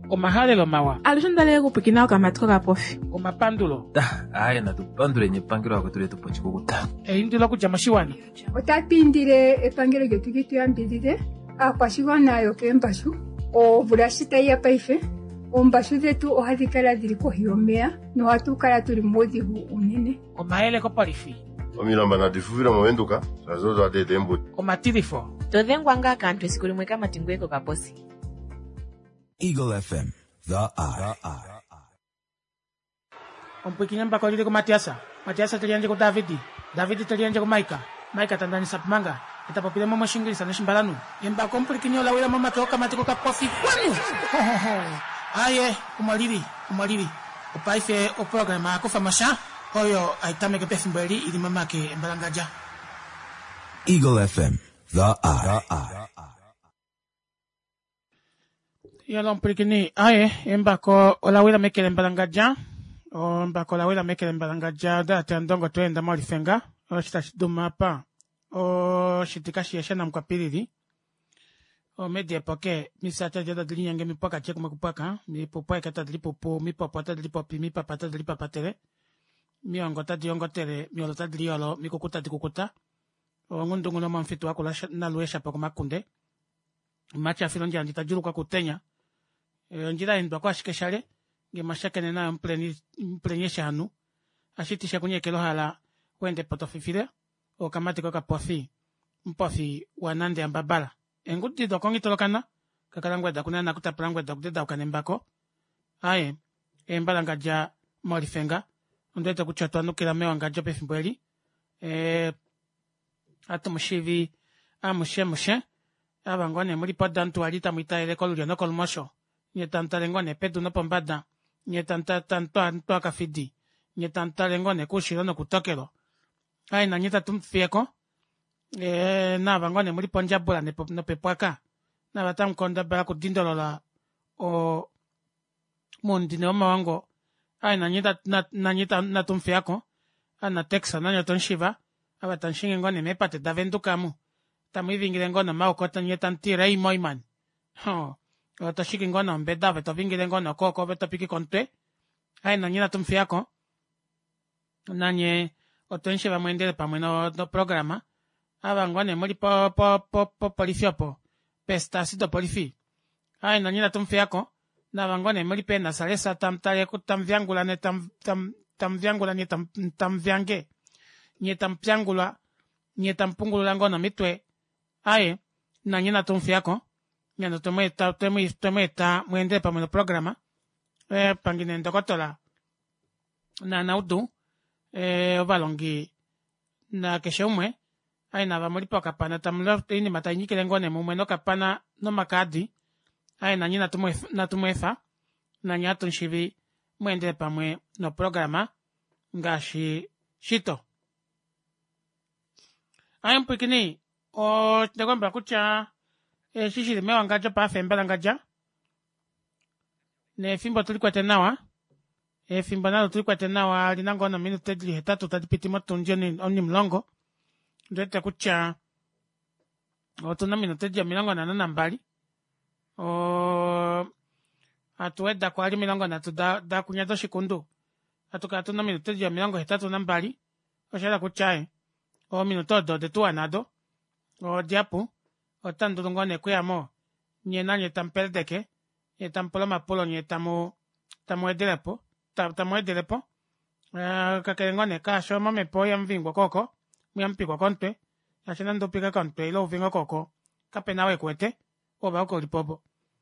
Omahale lo mawa. Alishondale kupikina kama tuka profi. Omapandulo. Aya na tupandule nyepangiro akutule tupochiko kuta. Indilo kujamashiwana. Otapindire epangiro getu gitu yambirire. Akwashibona yoke mbashu. O burashita ya paife. Ombashu zetu ohadikala diri kohiyomea. No hatukala tuli modihu unene. Omahele ko parifi. Omilamba na difuvira mwenduka. Sazozo ade dembo. Omatirifo. Todhengwanga kantu esikulimweka matingweko kaposi. Eagle FM, the eye. Ompikinyamba kwa lile ko Matiasa. Matiasa talianje ko Davidi. Davidi talianje ko Maika. Maika tandani sapmanga. Itapopile mama shingilisa na shimbalanu. Yemba komplikinyo la wila mama toka matiko ka profi kwanu. Aye, umaliri. Opaife o programa akufa masha. Oyo aitame ke pefimbeli ili mama ke embalangaja. Eagle FM, the eye. Yalon prikini aye embako olawila mekele mbalangaja o mbako olawila mekele mbalangaja da tandongo twenda mali fenga o shitashiduma pa o shitikashi yashana mkwapiriri o media poke misata jada dilinyenge mipaka cheku mekupaka mi popoe kata dilipopo mi popota dilipopi mi papata dilipapatere mi ongota diongotere mi olota diliolo mi kukuta dikukuta o ngundungu no mfitu wako na luesha pako makunde macha filonja ndita juru kwa kutenya njira indwa kwa shikeshale nge mashakene na mplenyesha hanu ashitisha kunyekelo hala wende potofifire o kamati kwa kapofi mpofi wanande ambabala engudi dokongi tolokana kakalangwa da kunana kutapalangwa da kudeda ukanembako aye embalanga ja molifenga ndete kuchotwa nukila mewa ngajo pefimbweli atomushivi amushe abangwane muri podantu alita muitaire kolulio no kolmosho nyetantalengone pedu no pombada nyetantanto akafidi nyetantalengone kushiro no kutokero ai na nyeta tumfieko na bangone muri ponjabula no pepwaka na batamkonda bara kudindolola o mundi no mawango ai na nyeta na tumfiako ana teksa na nyoton shiva abatanshinge ngone mepate davendukamu tamivingile ngona maukota nyetantira imoiman otashiki ngona mbeda veto vingile ngona koko veto piki konte ai na nyina tumfiako nanye otenshi va mwendele pamwe no programa aba ngone muri po polifiopo pestasido polifi ai na nyina tumfiako na bangone muri pena salesa tamtale kutamvyangula ne tamvyangula ne tamvyange nyetampiangula nyetampungula ngona mitwe aye na nyina tumfiako nyano temeta mwende pa mno programa pangine ndokotola na naudu obalongi na keshomwe aye na bamuli pa kapana tamlo ini matanyike ngone mumwe no kapana no makadi aye na nyina tumwefa na nyato nshivi mwende pa mwe no programa ngashi shito aye mpikini o tegomba kucha shishiri mewa ngaja pa fembela ngaja ne fimbo tulikuwa tenawa fimbo nalo tulikuwa tenawa linango na minuto edli hetatu tadipiti moto njoni oni mlongo ndete kucha o tuna minuto edli milongo na nana mbali o atueda kwa ali milongo na da kunyato shikundu atuka tuna minuto edli milongo hetatu na mbali o shala kuchae o minuto do de tu anado o diapu o tandurungone kuyamo nyena nyetamperdeke nyetampolo mapolo nyetamu edelepo kakelengone kasho mamepo ya mvingo koko myampikwa kontwe yachina ndopika kontwe ilo uvingo koko kapena wekwete oba uko lipopo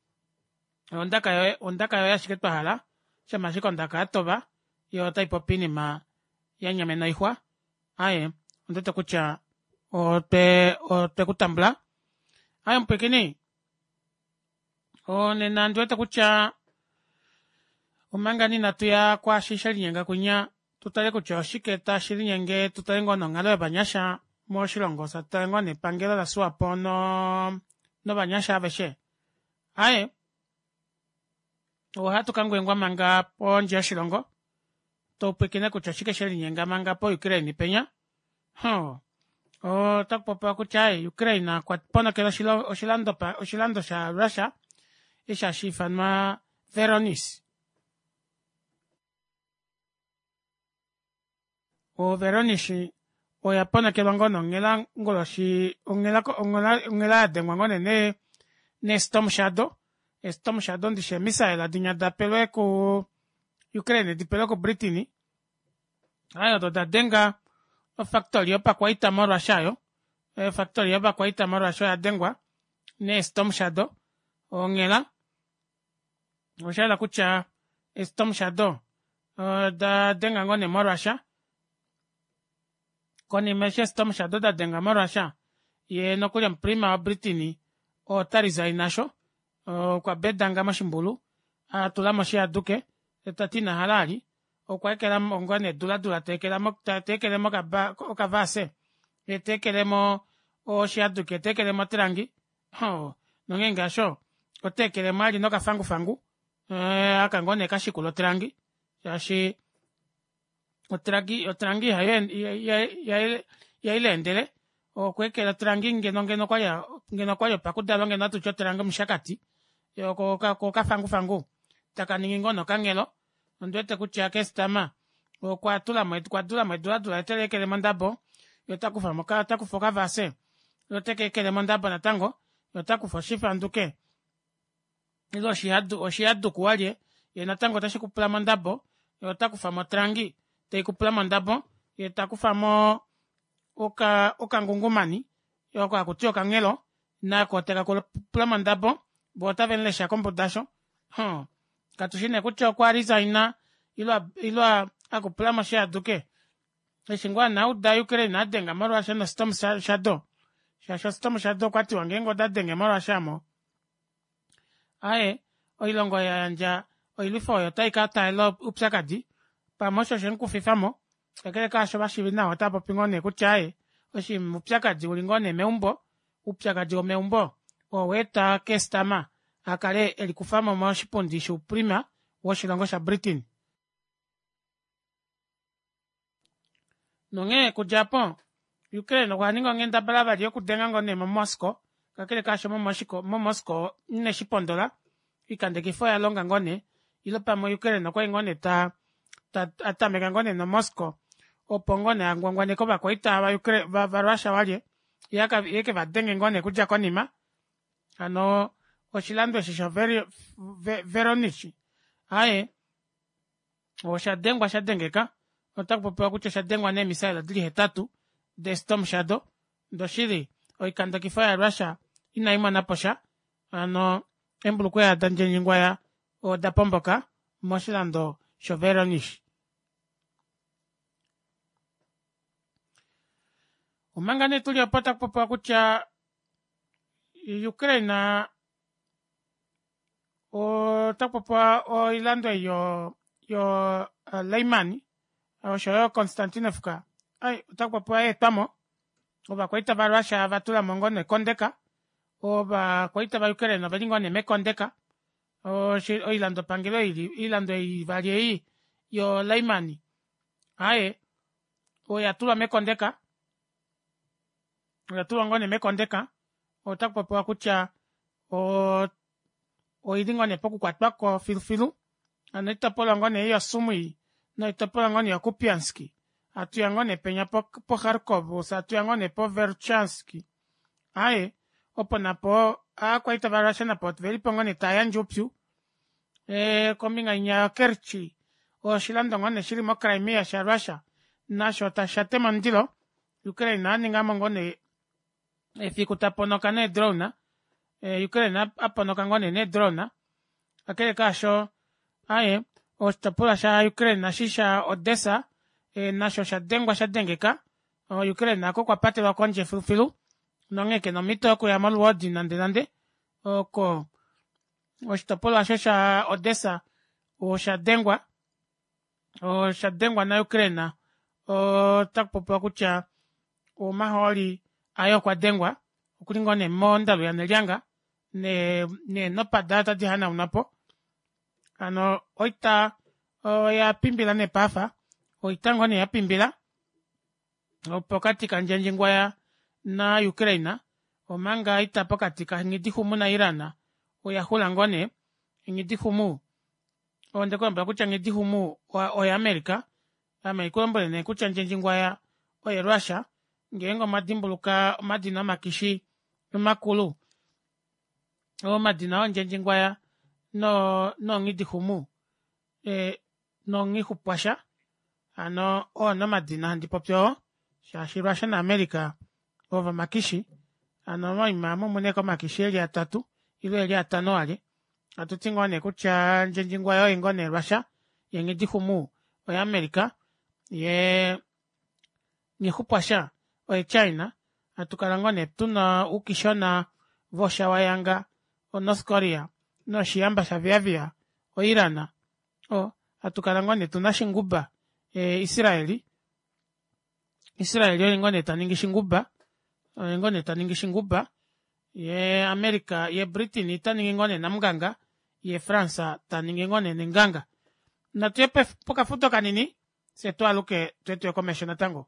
ondaka yo yashiketwa hala shamashiko ondaka atoba yo taipopini ma yanyamena ihwa aye ondete kucha o te kutambla ayo mpekini o nena ndwete kucha umangani natuya kwa shisha linyenga kunya tutale kucha oshiketa shilinyenge tutale ngono ngalo ya banyasha mo shilongo satale ngone pangelo la suapo no banyasha abeshe aye o hatu kangwengwa manga po nje shilongo to pekine kucha shike shilinyenga manga po Ukraine penya o takpopa kuchai Ukraine kwa pona kela oshilando sha Russia isha shifanma Veronis. O Veronis o yapona ke bangono ngela ngoloshi ongela de ngone ne Storm Shadow. Storm Shadow ndishe misaela dinya da pelo ko Ukraine di pelo ko Britini. Ayo do da denga o factory pa kwa ita Russia yo. Factory pa kwa ita Russia ya dengwa ne Storm Shadow o ngela o shala kucha Storm Shadow da denga ngone Russia koni meshe Storm Shadow da denga Russia ye no kuja prima Britini o tariza inasho kwa bedanga mashimbulu atula mashi aduke etatina halali o kwa kela ngone dula tekela mo ka vase tekele mo o shi aduke tekele mo trangi no ngenga sho o tekele mali no ka fangu aka ngone kashikulo trangi yashi o trangi hayen ya ile endele o kwekela trangi ngeno kwayo pakudalo ngeno tucho trangi mshakati yo ko fangu taka ningono kangelo ndwete kucha kestama o kwa tula dula telekele mandabo yo takufoka vase yo tekele mandabo na tango yo takufoshifa nduke ilo shiadu kuwaje ye na tango tashikupula mandabo yo takufamo trangi teikupula mandabo yo takufamo oka ngungumani yo kwa kutio kangelo na ko teka kupula mandabo bota venle sha computation katushine kucho kwa rizaina ilo akupula masha duke eshingwa na uda Ukraine na denga maro asha na Storm Shadow Storm Shadow kwati wangengo da denga maro asha mo ae oilongo ya anja oilifo yo taika tailo upsakadi pa mosho shenku fifamo ekele ka shoba shibina watapo pingone kuchae oshi upsakadi ulingone meumbo upsakadi o meumbo o weta kestama akale elikufama mwashipondisho prima washilongo sha Britain nonge ku Japan Ukraine kwa ningo ngenda balaba yo kudenga ngone mo Moscow kakele kasho mo Moscow ne shipondola ikande kifo ya longa ngone ilopa mo Ukraine kwa ngone ta atameka ngone no Moscow opongone angwangwane ko bakoita ba Ukraine ba Russia wale yeke badenge ngone kuja konima ano oshilando shisho Veronichi ae o shadengeka otakupopewa kucha shadengwa ne misaila dili hetatu de Storm Shadow ndoshiri oikanda kifaya Russia inaima naposha ano embulukwe ya danjenyingwa ya o dapomboka moshilando sho Veronichi umangane tuliopata kupopewa kucha Ukraine o tapopa o ilando yo Leimani o shoyo Konstantinovka ai tapopa tamo o ba kwaita ba Russia vatula mongone kondeka o ba kwaita ba Ukraine balingone me kondeka o ilando pangelo ilando valie yo Leimani ai o yatula me kondeka o yatula ngone me kondeka o tapopa kucha o idingone poku kwatwa ko filu anita pola ngone ya sumui na itapola ngone ya Kupianski atu ngone penya po Kharkov atu ngone po Verchansky ae opona po kwa itavarasha na pot veli pongone tayan jopyu kominga nya Kerchi o shilando ngone shiri mo Crimea sha Russia na shota shate mandilo Ukraine ninga ngone fikutapono kane drone Ukraine aponoka ngone ne drone akele kasho ae ostapula sha Ukraine na shisha Odessa nasho shadengeka Ukraine ako kwa pate wa konje filu nongeke no mito ko ya malwadi nande ko ostapula sha Odessa o shadengwa na Ukraine o takpopo kucha o maholi ayo kwa dengwa kulingone mondalo ya nelianga ne no padata di hana unapo ano oita ya pimbila ne pafa oita ngone ya pimbila o pokati kanjenjingwa ya na Ukraine o manga ita pokati ka ngidi humu na Irana o ya hula ngone ngidi humu onde kwamba kuchange dihumu o ya America ama ikulombole ne kuchanje njingwa ya o ya Russia ngengo madimbuluka madina makishi makulu o madina onje njingwa ya no ngidihumu no ngihupasha ano no madina ndipo pyo shashi Russia na America over makishi ano maimamu muneko makishi eli atatu ilo eli atano ali atutingone kucha njingwa yo ingone Russia yengidihumu o ya America ye ngihupasha o China atukalangone tuna ukishona vosha wayanga o North Korea no shiamba shaviavia o Irana o atukalangone tuna shinguba Israeli ngone taningi shinguba ye America ye Britain taningi ngone namganga ye France taningi ngone nenganga na tuepe poka futo kanini se to aluke tuetu commission tango.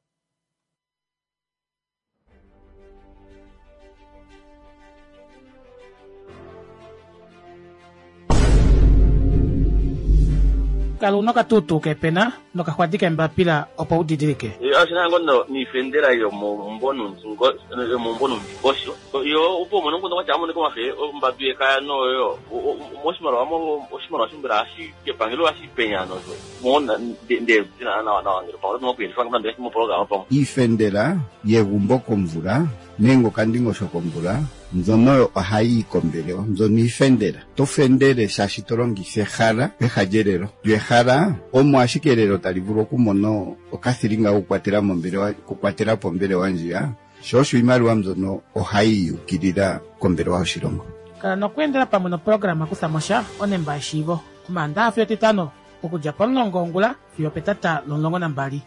Kalau no katutu ke pena no kahwadika mbapila opa udidirike. Asina ngono ni fendera yo mbonu ngosho. Yo upo mono ngono chamu ko mafe mbabie kaya no yo. Moshimaro shimbira ashi ke pangelo ashi penya no. Mona de na ngiro pa no pili fanga ndesi mo programa pa. Ifendera yegumbo komvula nengo kandingo shokomvula nzono ohai kombeleo nzoni ifendera tofendere shashi tolongise hara pehajerero hara omo ashikerero talivulu okumono okathiringa kukwatela pombele wanjia shosho imaliwa mzono ohai ukirira kombele wa oshilongo kana nokwendela pamwe no programa kusamosha onemba eshivo kumanda afyo titano okuja palongongula fyo petata lolongo na mbali.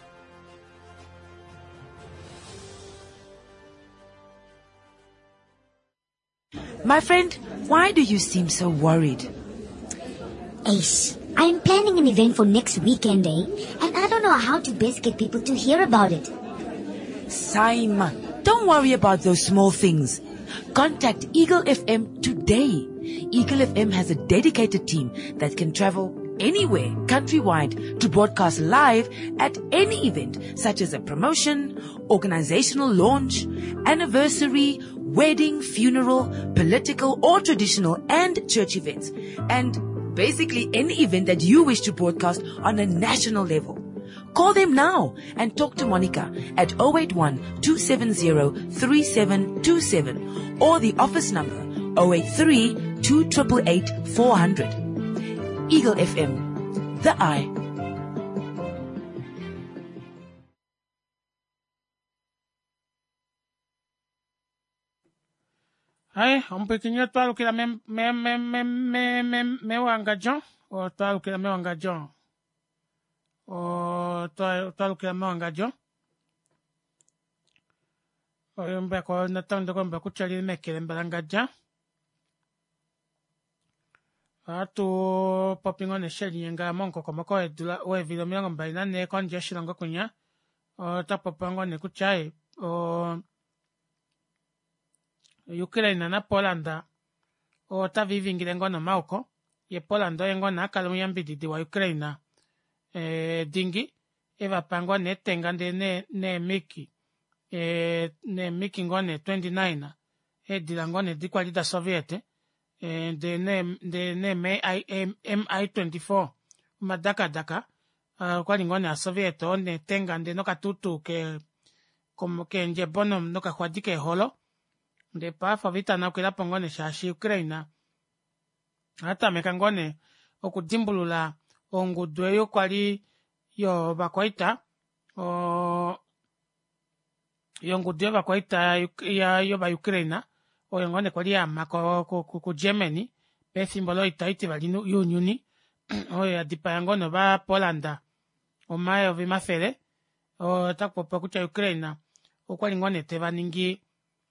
My friend, why do you seem so worried? Ace, I'm planning an event for next weekend, and I don't know how to best get people to hear about it. Simon, don't worry about those small things. Contact Eagle FM today. Eagle FM has a dedicated team that can travel anywhere countrywide to broadcast live at any event, such as a promotion, organizational launch, anniversary, wedding, funeral, political or traditional and church events, and basically any event that you wish to broadcast on a national level. Call them now and talk to Monica at 081-270-3727 or the office number 083-2888-400. Eagle FM, the eye. Ay, un pequeño toal que la me wangajon o toal que la me wangajon o toal que la me wangajon o yombe ko na tando ko mba kuchali me kele mbalangaja atu popingo ne sheli nga monko ko mako edula o evilo mi ngomba ina ne kon jeshilongo kunya o tapopango ne kuchai o Ukraine na Polanda o ta vivingile ngona mauko ye Polanda ngona akalu yambididi wa Ukraine dingi eva pangwa netenga ne miki ngone 29 dila ngone dikwalida Soviet de ne MI24 madaka kwali ngone a Soviet one tenga no katutu ke como que nje bono no ka khwadike holo de pa favita na kwela pongone shashi Ukraine hata mekangone okudimbulula ongudwe yo kwali yo bakwaita o yongudwe bakwaita yo ba Ukraine o yongone kwali ama ku Germany pe simbolo itaiti bali unioni o ya dipangono ba Polanda o mayo vimafere o takpopa kucha Ukraine o kwali ngone te baningi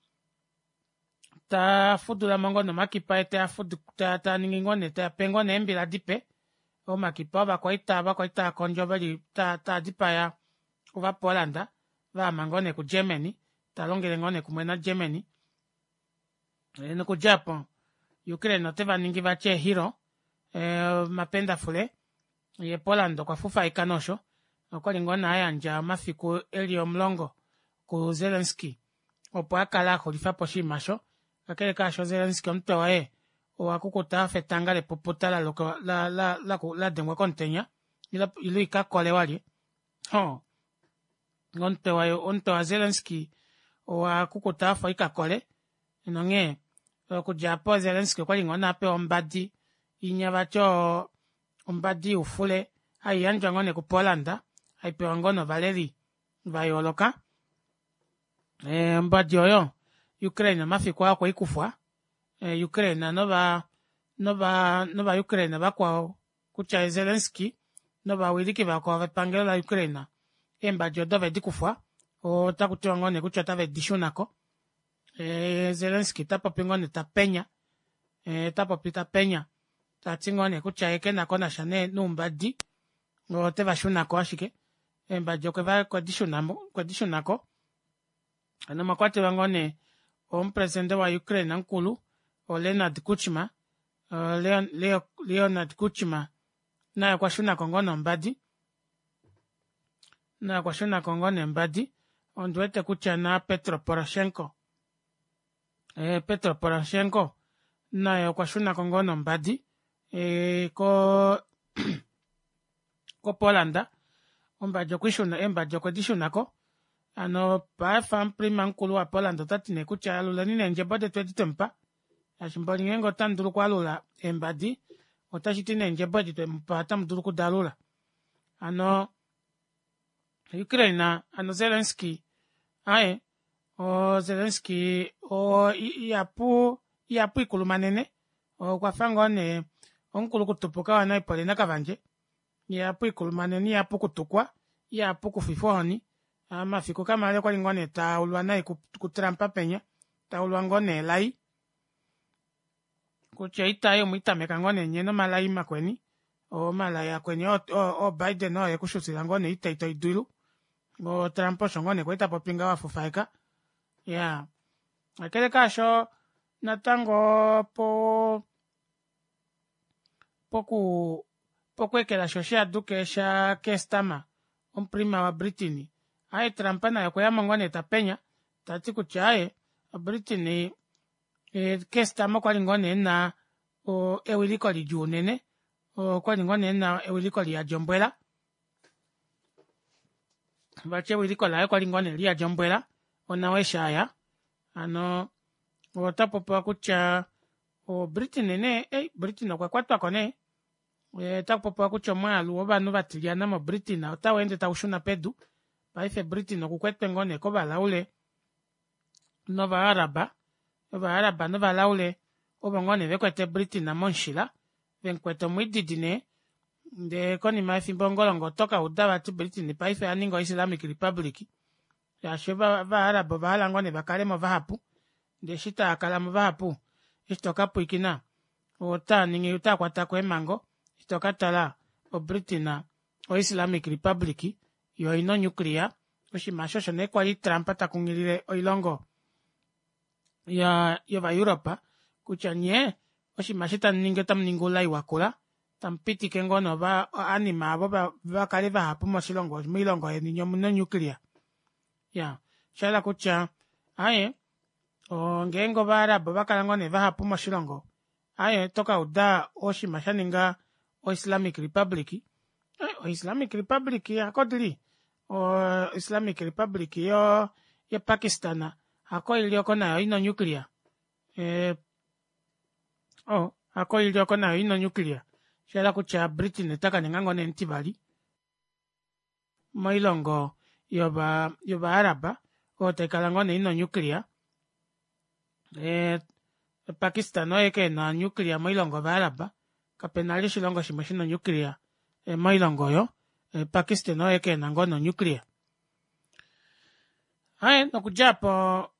ta fudula mangono makipa ta fudu ta ningi ngone ta pengone embila dipe o makipa bakwaita konjo bali ta dipa ya uva Polanda va mangone ku Germany ta longele ngone kumwena Germany no ku Japan Ukraine no te baningi bache hero mapenda fule ye Poland kwa fufa ikanosho okwali ngona ayanja mafiku eli omlongo ku Zelensky opo akala kholifa poshimasho kakele kasho Zelensky omtoe owakukuta fetanga le popota la dengwa kontenya ilu ikakole wali ontoa Zelensky owakukuta fo ikakole nonge okujapo Zelensky kwali ngona pe ombadi inyabacho ombadi ufule ayanjwa ngone ku Polanda aipewa ngono Valeri vayoloka mbadi oyo Ukraine mafiku akwa ikufwa Ukraine nova Ukraine bakwa kucha Zelensky nova wiliki bakwa vepangelo la Ukraine mbadi odove dikufwa o takutiwa ngone kucha tave dishunako Zelensky tapopi ngone tapenya tapopi tapenya tatingone kucha ekena kona shane numbadi ngo teva shunako ashike mbadi okeva kwa dishunako ano makwate wangone president wa Ukraine nkulu Leonard Kuchma Leonard Kuchma na kwa shuna kongono mbadi ondwete kucha na Petro Poroshenko Petro Poroshenko na kwa shuna kongono mbadi ko Polanda ombajo kwishuna embajo kodishunako ano pa fam prima nkulu wa Poland tatine kucha alula nine nje bode twedi tempa ashimbali ngengo tanduru kwa alula embadi otashitine nje bode tempa tamduru kudalula ano Ukraine ano Zelensky Zelensky yapu ikulu manene kwa fangone onkulu kutupuka wana ipole nakavanje yapu ikulu manene yapu kutukwa yapu kufifohoni mafiku kama ale kwali ngone taulwa naye kutrampa penya taulwa ngone lai kucheita yo muitameka ngone nyeno malai makweni o malaya kweni o Biden no yekushusila ngone ita iduilu o Trump ngone kwita popinga wafufaika ya akele kasho natango pokwekela shosha duke sha kestama prima wa Britini Trampana ya kwaya mangwane tapenya tati kuchaye Britini kestama kwa lingone na ewiliko li junene kwa lingone na ewiliko li ajombwela bache ewiliko la kwa lingone li ajombwela onawesha ya ano otapopo kucha Britini ne Britini kwa kwatwa kone tapopo kucha mwalu obanu batiliana mo Britini otawende taushuna pedu paife Britain okukwete ngone ko balaule nova araba nova laule obongone bekwete Britain na monshila benkwete mwididine de koni maifi bongolongo toka udaba ti Britain paife aningo Islamic Republic ya sheba araba bala ngone bakale mo vahapu de shita akala mo vahapu istoka puikina ota ningi uta kwata ko emango istoka tala o Britain o Islamic Republic yo ino nuclear oshimasho shone kwali Trump takungilile oilongo ya va Europa kuchanye oshimashita ninge tamningula iwakula tampiti kengono ba anima abo ba kale ba hapo moshilongo milongo eninyo muno nuclear ya shala kucha ngengo bara bakala ngone ba hapo moshilongo toka uda oshimasha ninga o Islamic Republic o Islamic Republic ya kodili o Islamic Republic yo ya Pakistan ako ilioko nayo ino nuclear ako ilioko nayo ino nuclear shala kucha Britain taka ngangone ntibali mailongo yoba araba o tekala ngone ino nuclear Pakistan no eke na nuclear mailongo ba araba kapenali shilongo shimashino nuclear mailongo yo Pakistan no eke na ngono nuclear no kujapo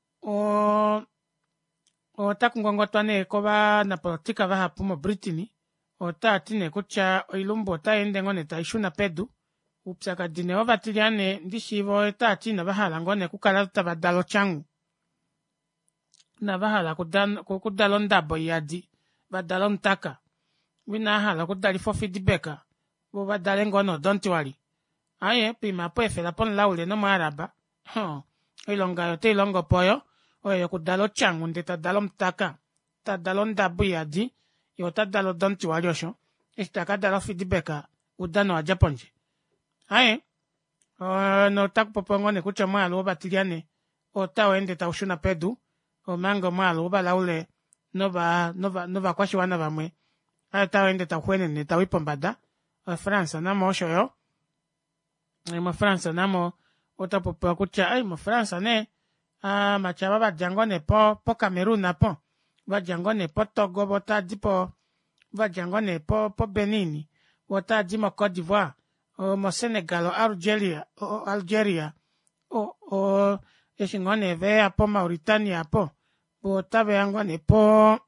o takungongo twane koba na politika va hapo mo Britain o tatine kucha ilumbo taende ngone taishuna pedu upsaka dine ovatiliane ndishivo tatina bahala ngone kukala tabadalo changu na bahala kudalo ndabo yadi badalo ntaka wina hala kudali for feedback Boba dalengo no don't worry. Aye, pima po efe la pon laule no maraba. Ilonga yote ilongo poyo. Oye kudalo changu ndeta dalom taka. Ta dalon dabu yadi. Yota dalo don't worry osho. Istaka dalo fidibeka. Udano a Japonji. Aye. No tak popongo ne kucha mwa aloba tiliane. O tao ende ta ushuna pedu. O mango mwa aloba laule. Nova kwashi wana vamwe. Aye tao ende ta huene ne ta wipombada. Fransa namo osho yo. Mo Fransa namo ota popo kucha. Ay mo Fransa ne. Machaba ba jangone po Cameroon na po. Ba jangone po Togo bota dipo. Ba jangone po Benin. Bota di mo Côte d'Ivoire. Mo Senegal o Algeria. Eshingone ve po Mauritania po. Bota ve angone po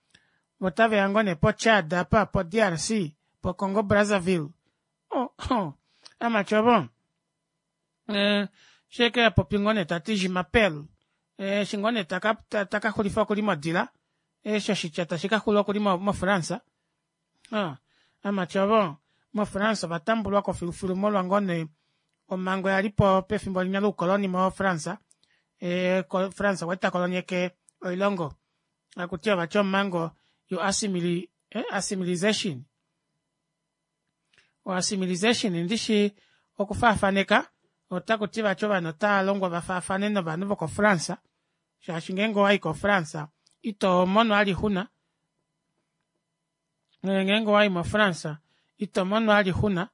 Chad po DRC. Po Congo Brazzaville. Amachobon. Sheke po pingone tati jimapel. Shingone taka kulifa kulima dila. Shashichata shika kulo kulima mo Fransa. Amachobon. Mo Fransa batambulwa ko filufulu molo ngone o mango yali po pe fimbo nyalo koloni mo Fransa. Fransa weta koloni ke o ilongo. Akutia bacho mango yo assimilization. O assimilization ndishi okufafaneka otakutiva choba nota longo bafafane no banu ko Fransa. Shashingengo wai ko Fransa. Ito mono ali huna. Ngengo wai mo Fransa. Ito mono ali huna.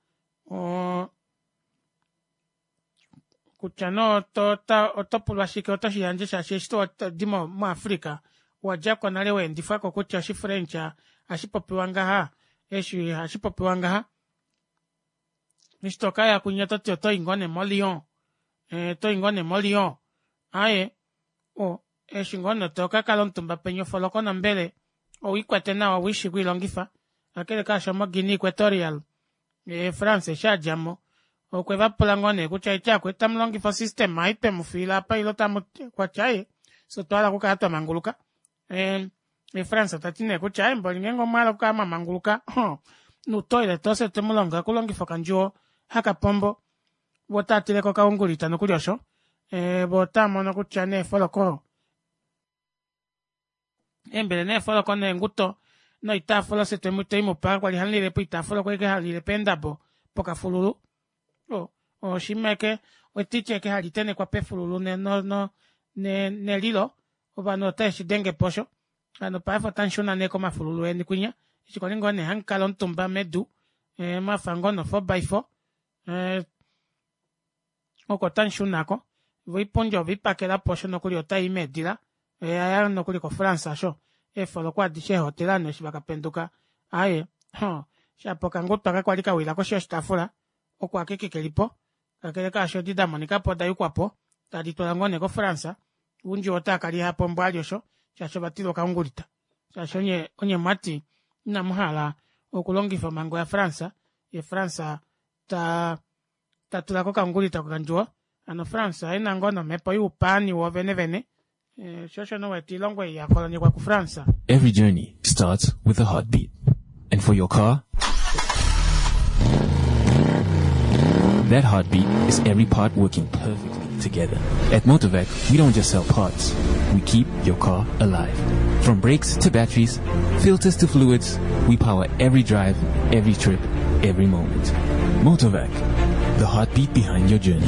Kuchano otopulwa shike otoshi yanje shashishto dimo mo Afrika. Wajako nalewe ndifako kucha shi Frencha. Ashipopiwanga ha. Ashipopiwanga ha. Nishtoka ya kunyato to ingone molion. To ingone molion. Aye. Shingone toka kalontumba penyo foloko na mbele. Ikwete na wishi kwilongifa. Akele kasha mo Guinea Equatorial. France shajamo. Kweva polangone kucha ichakwe tamlongifa system maipe mufila pa ilota kwa chaye. So toala kukata manguluka. France tatine kucha mbolingengo malo kama manguluka. Nutoile tose temulonga kulongifa kanjuo. Haka pombo. Bota tileko kaungulita no kuliosho. Bota mono kucha ne foloko. Embele ne foloko ne nguto. No ita folo se temute imo pa kwa lihanlile po ita foloko eke halile pendabo. Poka fululu. Shimeke. Tiche ke halitene kwa pe fululu ne lilo. Oba no teshi denge posho. Ano pa efo tanshuna ne koma fululu eni kunya. Shikolingo ne hankalon tumba medu. Mafangono 4x4. Oko tanshunako. Viponjo vipakela posho no kuli ota imedila. Aya no kuli ko Fransa sho. Folo kwa dishe hotelano shibaka penduka. Aye. Shapoka nguto akakwalika wila ko sho stafula. Oko akeke kelipo. Kakele ka sho dida monika poda yukwapo. Tadito ngone ko Fransa. Unji ota kali hapo mbali sho. Shasho batilo kaungulita. Shasho onye mati na muhala okulongifa mango ya Fransa. Fransa tatulako kaungulita kukanjua. Ano Fransa ina ngono mepo yu upani wo vene. Shosho no weti longwe ya koloni kwa Fransa. Every journey starts with a heartbeat. And for your car, that heartbeat is every part working perfectly together. At Motovac, we don't just sell parts. We keep your car alive. From brakes to batteries, filters to fluids, we power every drive, every trip, every moment. Motovac, the heartbeat behind your journey.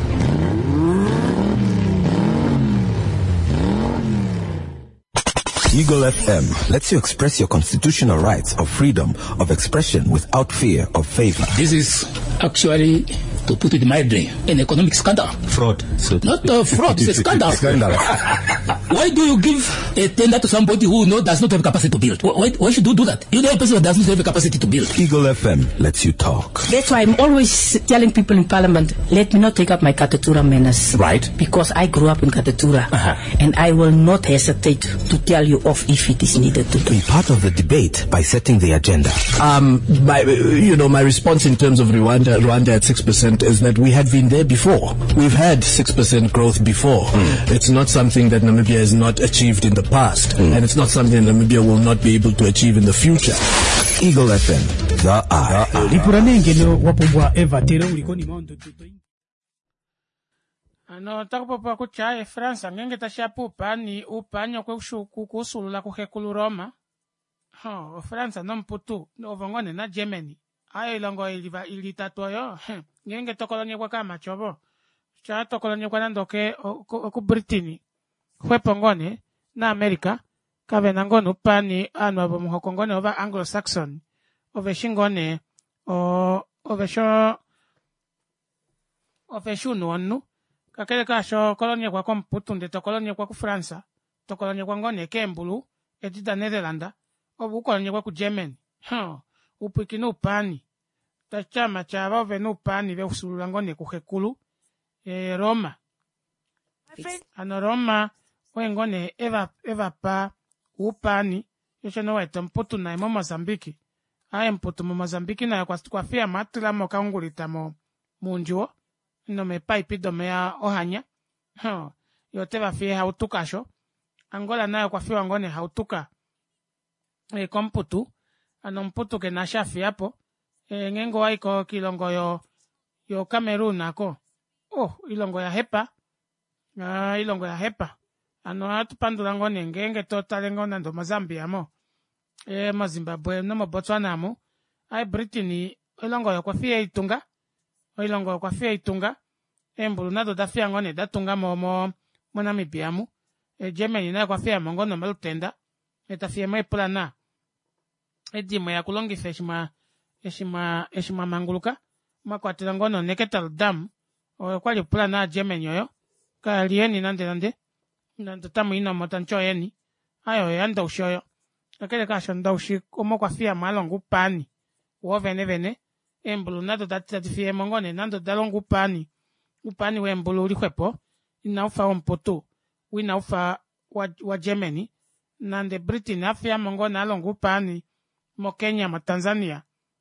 Eagle FM lets you express your constitutional rights of freedom of expression without fear of favor. This is actually, to put it mildly, an economic scandal. Fraud. So not fraud, it's a scandal. Scandal. Why do you give a tender to somebody who does not have capacity to build? Why should you do that? You know a person that does not have a capacity to build. Eagle FM lets you talk. That's why I'm always telling people in Parliament, let me not take up my Katatura menace. Right. Because I grew up in Katatura. And I will not hesitate to tell you off if it is needed to be part of the debate by setting the agenda. My response in terms of Rwanda at 6% is that we had been there before. We've had 6% growth before. It's not something that Namibia has not achieved in the past, and it's not something Namibia will not be able to achieve in the future. Eagle FM, The Eye. Lipuranenge no wapumbwa Eva tero ulikoni mondo tuto. Ano takupopa kucha France ngenge tashapupa ni upanyo kweshuku kusulula kuhekulu Roma. France no mputu ovongone na Germany. Ayo ilongo ilitatu yo. Ngenge tokolonye kwa kama chobo. Cha tokolonye kwa nandoke ku Britini. Kwepongone na America. Kave nangono upani anu abo muhokongone over Anglo-Saxon. Ove shingone ove shunu onu. Kakele kasho kolonie kwa komputunde to kolonie kwa ku Fransa. To kolonie kwa ngone kembulu. Etida Netherlanda. Obu kolonie kwa ku Germany. Upiki no upani. Tachama chava ove no upani ve usulula ngone kuhekulu. Roma. Ano Roma. Wengone eva pa upani. Yoshe no waito mputu na imo Mozambiki. Aye mputu mu Mozambiki na kwa fia matila mo kaungulita mo munjuo. No me paipi do mea ohanya. Yote va fie hautuka sho. Angola nayo kwa fia ngone hautuka. Komputu. Ano mputu ke nasha fiapo. Ngengo waiko kilongo yo Cameroon ako. Ilongo ya hepa. Ilongo ya hepa. Ano atupandula ngone ngenge totale ngona ndo Mozambia mo. Zimbabwe no mo Botswana mo. Ai Britain ilongo yo kwa fia itunga. Ilongo kwa fia itunga. Mbulu nado da fia ngone da tunga mo Namibia mo. Germany na kwa fia mongono malutenda. Eta fia mo plana. Dimo ya kulongi feshima eshima manguluka. Makwatila ngono Neketal Dam. Kwa plana Germany yo. Ka lieni nande. Nando tamu ina motancho yeni. Ayo yanda ushoyo. Kakele kasho ndaushi komo kwa fia malongu pani. Wo vene. Mbulu nado dati fia mongone nando dalongu pani. Upani we mbulu ulikwepo. Inaufa ompoto. Winaufa wa Germany. Nande Britain afia mongone alongu pani. Mo Kenya, mo Tanzania.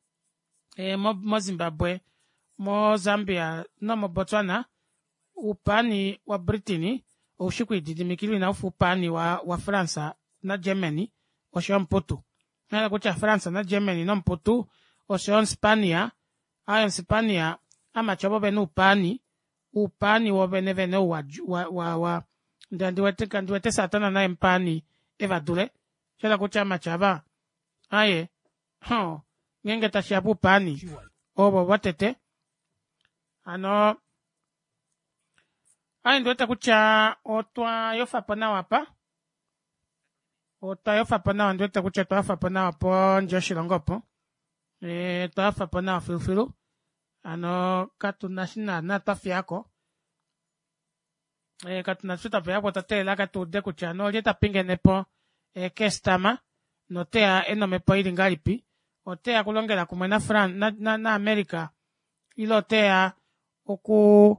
Mo Zimbabwe. Mo Zambia. No mo Botswana. Upani wa Britain. Ushikwi didimikili na ufu upani wa Fransa na Germany. Osho mpoto. Nala kucha Fransa na Germany no mpoto. Osho Spania. Ayo Spania. Ama chobo benu upani. Upani wa vene wa ndiwete satana na empani eva dule. Shala kucha machaba. Aye. Ngenge tashabu upani. Obo watete. Ano. Aye ndiwete kucha otwa yofa pana wapa. Otwa yofa pana ndiwete kucha toa yofa pana wapo njoshilongopo. Toa yofa pana wafilu. Ano katu nashina na tafiako. Katu nasuta fiako tatela katu de kucha no jeta pinge nepo kestama no tea eno mepo ili ngalipi o tea kulongela kumena na America ilo tea oku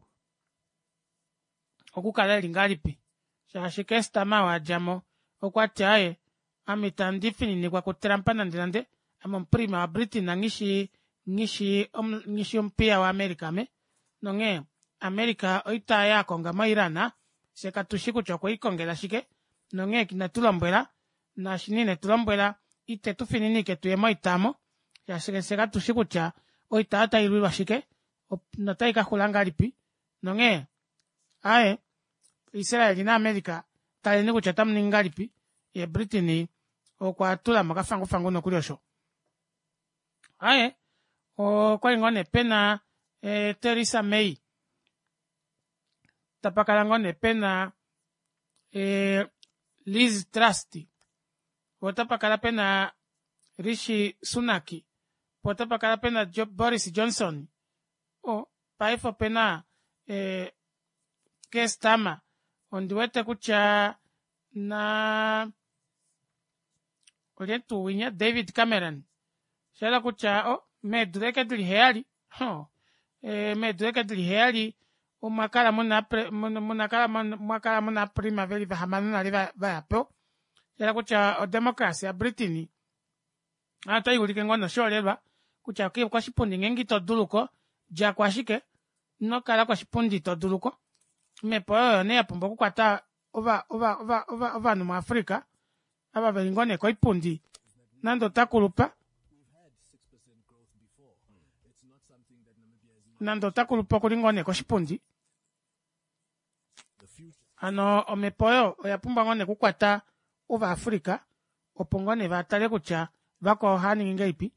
kaleli ngalipi shashi kestama wa jamo okwachaye amitandifini ni kwa kuterampana ndilande ama mprima wa Britain na ngishi mpia wa America me nonge America oita ya konga mairana seka tushiku choko ikongela shike nonge kinatulombwela na shinine tulombwela ite tufinini ke tuyemo itamo ya seka tushiku cha oita ata iluwa shike notaika kulanga lipi nonge ae Israeli na America taleni kuchatam ningalipi ye Britain okwa tula makafangu no kuliosho ae kwa ngone pena Theresa May tapakala ngone pena Liz Truss potapakala pena Rishi Sunak potapakala pena Boris Johnson paifo pena Kestama ondiwete kucha na olientu winya David Cameron shala kucha medureke diliheali medureke diliheali umakala muna primavera vahamana na liva vapo shala kucha o democracy ya Britain ata yulike ngono sholelwa kucha kwa shipundi ngengi toduluko ja kwa shike no kala kwa shipundi toduluko mepo ne apumba kukwata ova no Africa aba belingone ko ipundi nando takulupa nando takulupa kulingone koshipundi ano omepo oyo oya pumbwa ngone kukwata uva Afrika opo ngone vatale kutya vako haningi ngeipi.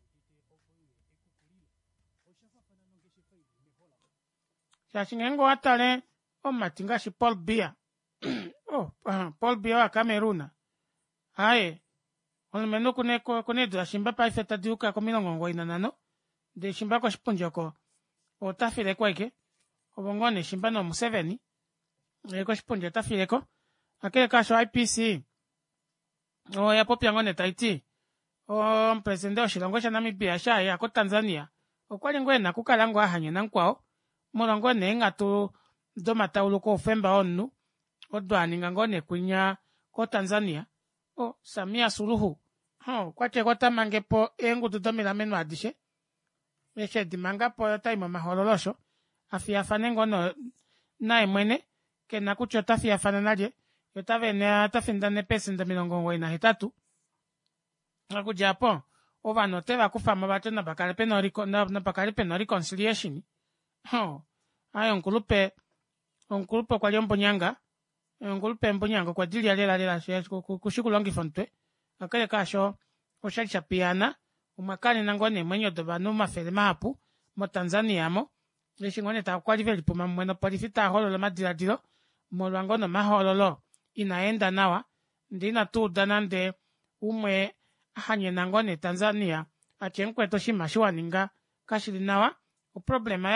Shashi ngenge watale omati ngashi Paul Biya Paul Biya wa Cameroon aye olumeno kunedu ashimba paife tadiuka ko 95 de shimba koshipundi oko otafile kweke obongone shimba no Museveni koshipundi otafileko akele kasho IPC ya popya ngone taiti president oshilongo sha Namibia shaya ko Tanzania okwali ngwena kukala ngo ahanye nankwao molongo nenga tu domataulo ko Femba onu odwaninga ngone kunya ko Tanzania Samia Suluhu kwache kotamangepo engudu domila menu adishe eshe dimanga po taimo mahololosho afiyafane ngono na emwene kena kucho tafiyafane nalye yotavene atafindane pesi ndamilongo ina hitatu aku Japan ovano teva kufama bato na bakalipe no reconciliation ayo onkulupe kwa lyombonyanga onkulupe mbonyanga kwa dili lela kushikulongifa ntwe akale kasho oshalisha piana umakani nangone mwenyo dobanu mafele mapu mo Tanzania mo leshingone ta kwali veli puma mweno polifita hololo madiladilo molwangono mahololo inaenda nawa ndina tu danande umwe hanye nangone Tanzania achenkweto shimashiwa ninga kashili nawa uproblema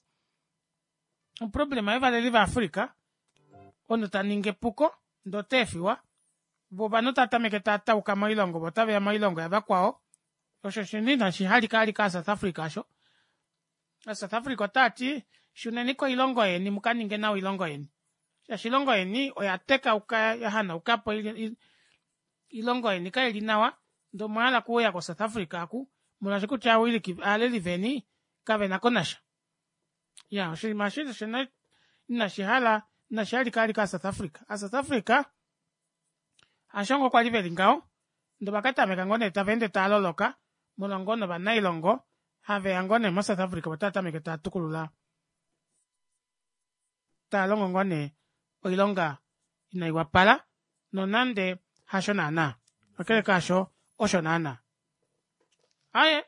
ya valeli va Afrika ono taninge puko ndo tefiwa boba no tatameke tatauka mailongo botave ya mailongo ya bakwao osho shinina shihali kali ka South Africa sho South Africa tati shuneniko ilongo yeni mukaninge nawo ilongo yeni shilongo yeni oyateka uka yahana ukapo ilongo yeni ka ilinawa ndo mwala kuya ko South Africa ku munashiku chawo ili aleli veni kavena konasha ya shimashito shina na shihala na shihali kali ka South Africa South Africa ashongo kwa liveli ngao ndo bakatameka ngone tavende taloloka mulongono banailongo have angone mo South Africa batatameka tatukulula talongo ngone oilonga inaiwapala nonande hashonana akele kasho oshonana aye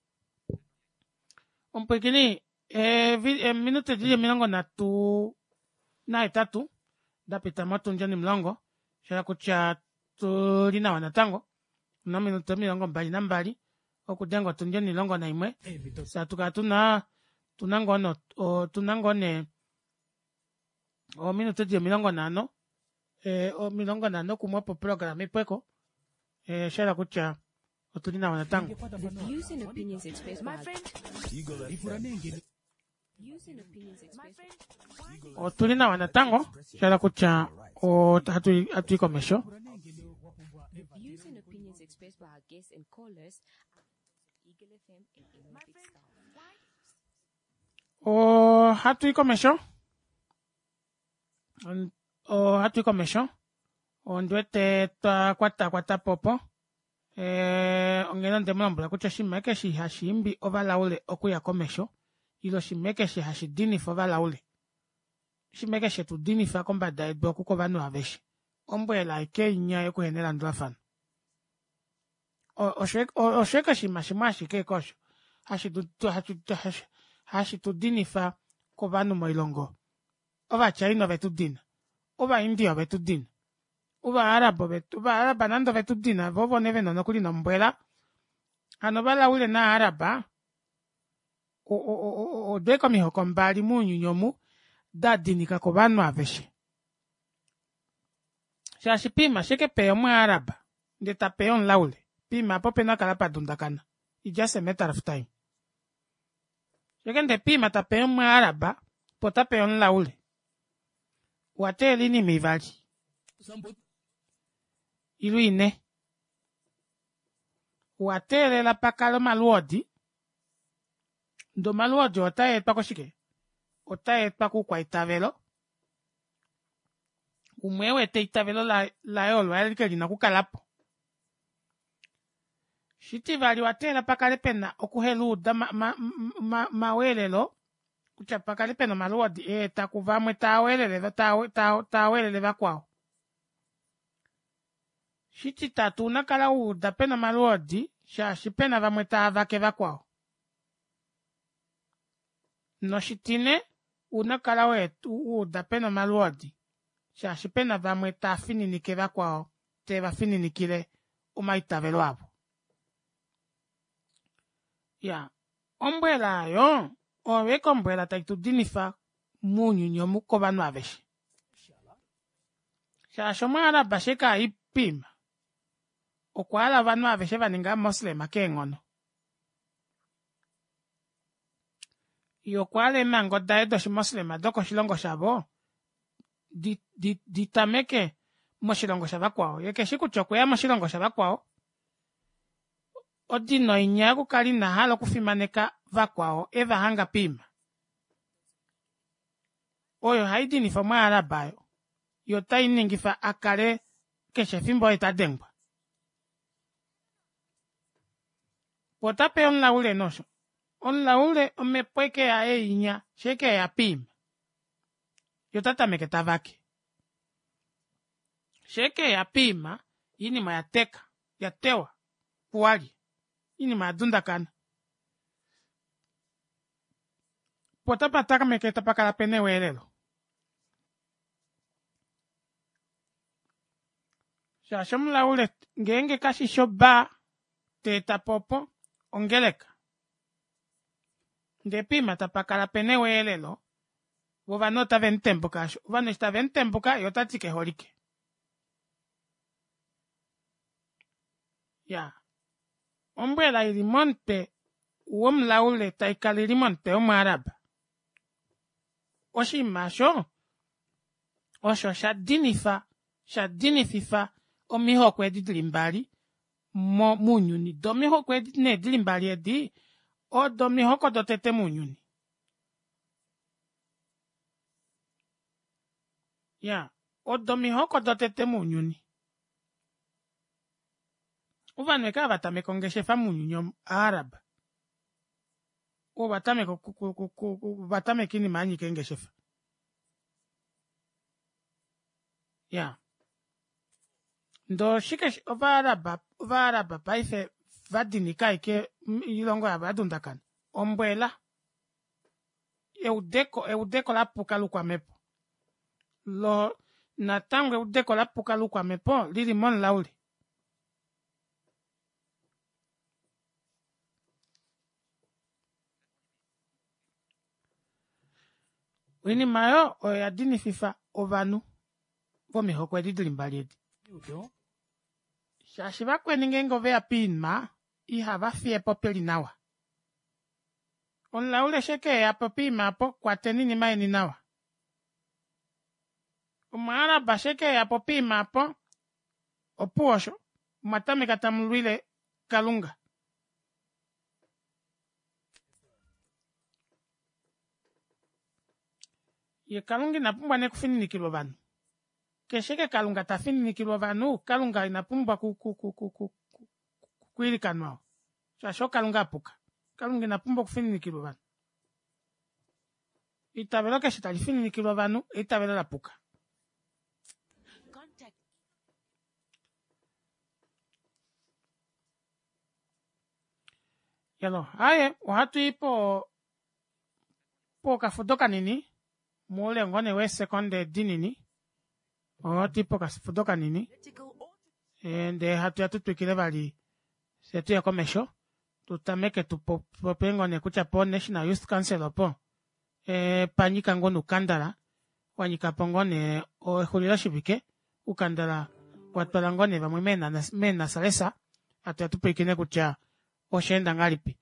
ompekini minute dili milongo na itatu dapita matunjani mlongo shara kucha tulina wanatango na minuto milongo mbali na mbali okudengo tunjani longo na imwe satuka tunangone minuto dili milongo nano milongo nano kumwapo program ipweko shara kucha otulina wanatango otulina wanatango shara kucha hatuikomesho hatuikomesho ondwete kwata popo ongena ndemulambula kucha shimeke shihashimbi ovalaule okuya komesho ilo shimeke shihashidinifa ovalaule shimeke shetu dinifa kombada yedu okuko vanu aveshi ombwela ike inya yokuhenela ndwafana oshweka shima shimwe ashike kosho hashitudinifa ko vanu moilongo ova China vetudina ova India vetudina ova araba nando vetudina vovo neve nono kuli nombwela ano valaule na araba odweko mihoko mbali munyunyomu dadinika ko vanu aveshi shashi pima sheke peyo mwe araba ndeta peyo nlaule pima pope na kala padundakana it's just a matter of time sheke nde pima ta peyo mwe araba pota peyo nlaule wateli ni mivali ilu ine watele la pakalo maluodi ndo maluodi otaye pakoshike otaye paku kwa itavelo umwewe te itavelo la yolo yalike lina kukalapo Shiti vali watela pakale pena okuheluda mawelelo kucha pakale pena maluodi takuvamwe tawelele tawelele vakwao. Shiti tatu unakala uda pena maluodi shashi pena vamwe tavake vakwao. No shitine unakala wetu uda pena maluodi shashi pena vamwe tafininike vakwao te vafininikile umaitavelo avo. Ya, ombwela yo, oweka ombwela taitudinifa munyu nyomu kobanu aveshi. Shasho mwana basheka ipima. Okwala vanu aveshe vaninga moslema kengono. Yokwale mango daedoshi moslema doko shilongo shabo. Ditameke moshilongo shaba kwao. Yeke shiku chokwe ya moshilongo shaba kwao. Odino inyagu kalina halo kufimaneka vakwao eva hanga pima. Oyo haidi ni fa mwa arabayo. Yota iningifa akare keshe fimbo itadengwa. Potape on laule nosho. On laule omepweke ya inya sheke ya pima. Yotata meketa vake. Sheke ya pima ini mayateka yatewa kuwali. Ini madunda kana. Potapa taka meketa pakala pene welelo. Shashom laule ngenge kashi shoba teta popo ongeleka. Ndepima tapakala pene welelo. Wovano ta ventempo kasho. Wovano ista ventempo ka yotatike holike. Ya. Ombwela ilimonte uom laule taikali limonte omaraba. Oshi masho. Osho shadinififa omiho kwedi dilimbali. Munyuni. Domiho kwedi ne dilimbali edi. O domiho kodotete munyuni. Ya. O domiho kodotete munyuni. Uvanwe ka batame kongeshe fa munyunyo arab. O batame batame kini manyi kengeshe fa. Ya. Ndo shike ova araba paife vadini kaike ilongo ya badundakan. Ombwela. Eudeko la puka lukwa mepo. Lo natangwe eudeko la puka lukwa mepo lili mon lauli. Wini mayo oyadini fifa ovanu vomi hokwe didlimbali edi. Shashiva kwe ningengo vea pinma ihava fie popeli nawa. Onla ule sheke ya popima po kwa tenini maini nawa. Umara basheke ya popima po opuosho matame katamulwile kalunga. Ye kalunga inapumba ne kufini ni kilovanu. Kesheke kalunga tafini ni kilovanu, kalunga inapumba kuili kanwao. Shasho kalunga apuka. Kalunga inapumba kufini ni kilovanu. Itabelo keshe talifini ni kilovanu, itabelo la puka. Yalo, aye, wahatu ipo kafudoka nini? Mule ngone we sekonde dinini. Tipo kafudoka nini? Ende hatu ya tutukile vali setu ya komesho. Tutameke tupopengone kucha po National Youth Council po. Panyika ngonu kandala. Wanyika pongone hulila shibike. Ukandala watpalangone va mena salesa. Hatu ya tupikine kucha oshenda ngalipi.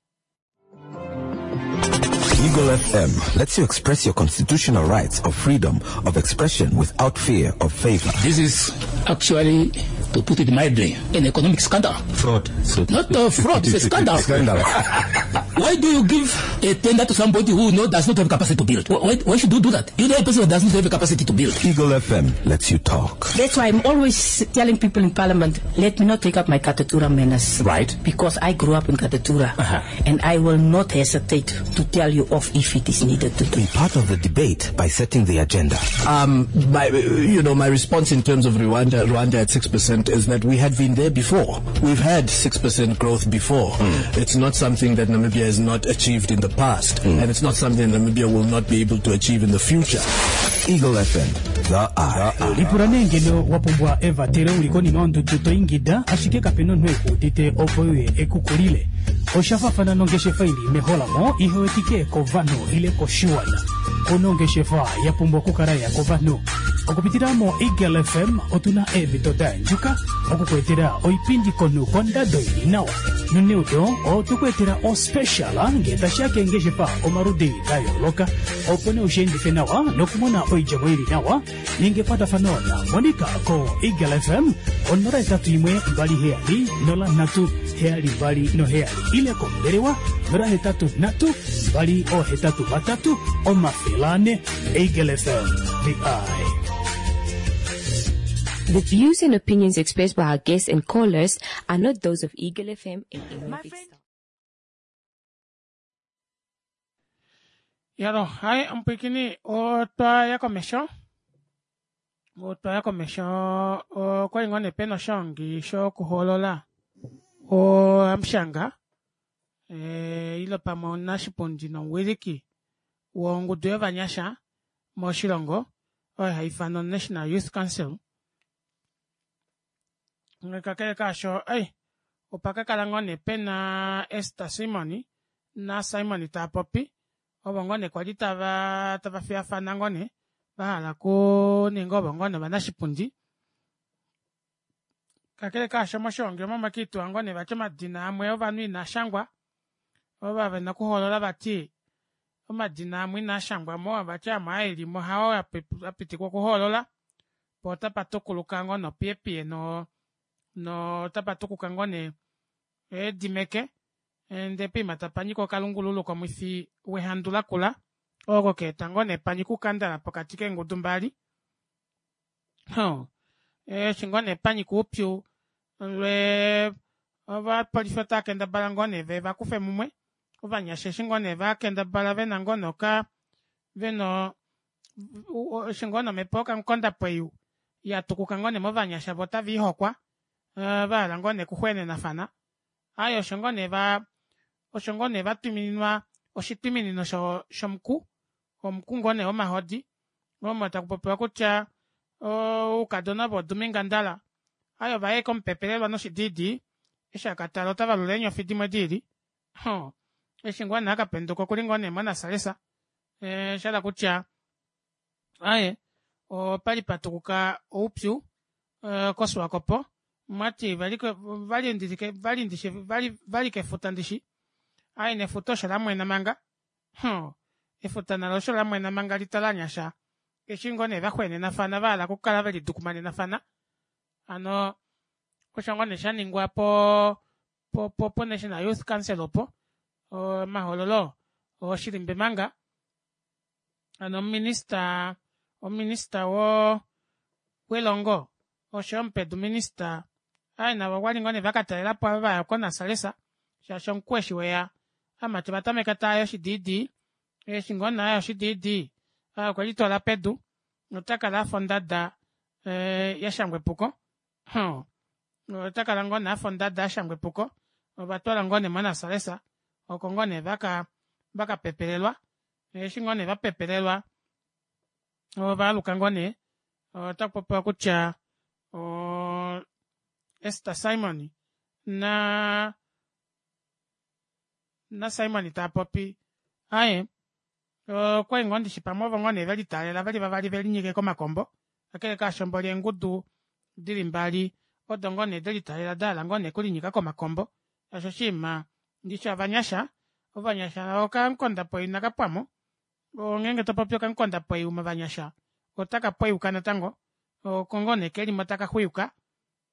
Eagle FM lets you express your constitutional rights of freedom of expression without fear of favor. This is actually, to put it mildly, an economic scandal. Fraud. Not fraud, it's a scandal. Why do you give a tender to somebody who does not have capacity to build? Why should you do that? You know a person who does not have the capacity to build. Eagle FM lets you talk. That's why I'm always telling people in Parliament, let me not take up my Katatura menace. Right. Because I grew up in Katatura. And I will not hesitate to tell you off if it is needed to Be part of the debate by setting the agenda. My response in terms of Rwanda at 6% is that we had been there before. We've had 6% growth before. It's not something that Namibia has not achieved in the past. And it's not something Namibia will not be able to achieve in the future. Eagle FM, the eye. Lipuranengelo wapumbwa eva tere ulikoni nondo tuto ingida ashike kapeno nweku tite opoye ekukulile. Oshafafana nongeshefa ili mehola mo ihewetike kovano ile koshuana. Onongeshefa yapumbwa kukaraya kovano. Okupitiramo Eagle FM otuna ebitoda njuka okukwetera oipindi konu konda doini nawa. Nuneudo otukwetera o special ngeta shake ngeshefa omarudi dayo loka opone ushendi fenawa nokumona oijamo ili nawa ningepata fanona monika ko Eagle FM onora etatu imwe mbali heali nola natu heali mbali no heali ile komberewa nora hetatu natu mbali o hetatu batatu o mafilane Eagle FM the eye. The views and opinions expressed by our guests and callers are not those of Eagle FM and Olympic Star. Yaro, hai ampikini o toa ya commission. O toa ya commission o kwa ingone peno shangi sho kuholola. O amshanga. Ilo pa maona shipondi na wiriki. Wongu dueva nyasha. Moshilongo. O haifano National Youth Council. Ngakakele kasho, opaka kalangone pena esta Simoni, na Simoni tapopi, obongone kwa di tava fia fanangone, bahala ko ningo bongone banashipundi. Kakele kasho moshonge, mama kitu angone bachama dina amwe ovanui na shangwa, obave na kuholola bati, oma dina amwe na shangwa mo bachama aili mo hao apiti kwa kuholola, pota patokuluka ngono pie no tapatuku kangone dimeke ndepi matapanyiko kalungululu kwa mwisi wehandula kula oko ketangone panyiku kandala pokatike ngudumbali shingone panyiku upyu lwe ova polifota kenda balangone veva kufe mumwe ova nyashe shingone va kenda bala vena ngono ka veno shingono mepoka mkonda pweyu ya tukukangone mova nyasha vota vihokwa vala ngone kuhwene na fana ayo shongone va tuminwa oshituminino shomku omku ngone omahodi ngomota kupopewa kutya ukadona boduminga ndala ayo vae kompepelelwa no shididi ishakatala otavalule fidimwe dili eshingwane akapenduko kuli ngone mwana salesa shala kutya aye opali patukuka upyu koswakopo mati valike futandishi aine futosha la mwena manga efutana losho la mwena manga litalanyasha keshingone vahwene na fana vala kukala veli dukumane na fana ano kushongone shaningwa po National Youth Council opo mahololo shilimbe manga ano minister wo welongo oshompedu minister aina wawali ngone vakatalela po ava kona salesa shashon kweshi weya ama tibatame kata yo shididi shingona yo shididi kwa lito la pedu notaka la fondada ya shangwe puko notaka la ngone fondada shangwe puko obatwala ngone mwana salesa okongone vaka pepelelwa shingone va pepelelwa ovaluka ngone otapopa kutya esta Simoni na Simoni tapopi aye kwa ingondi shipamova ngone veli talela vali veli nyike ko makombo akele kashombole ngudu dili mbali odongone dili talela dala ngone kuli nyika ko makombo asho shima ndisha vanyasha okankonda po ina kapwamo ngenge topopyo kankonda po uma vanyasha otaka po ukana tango kongone keli mataka huyuka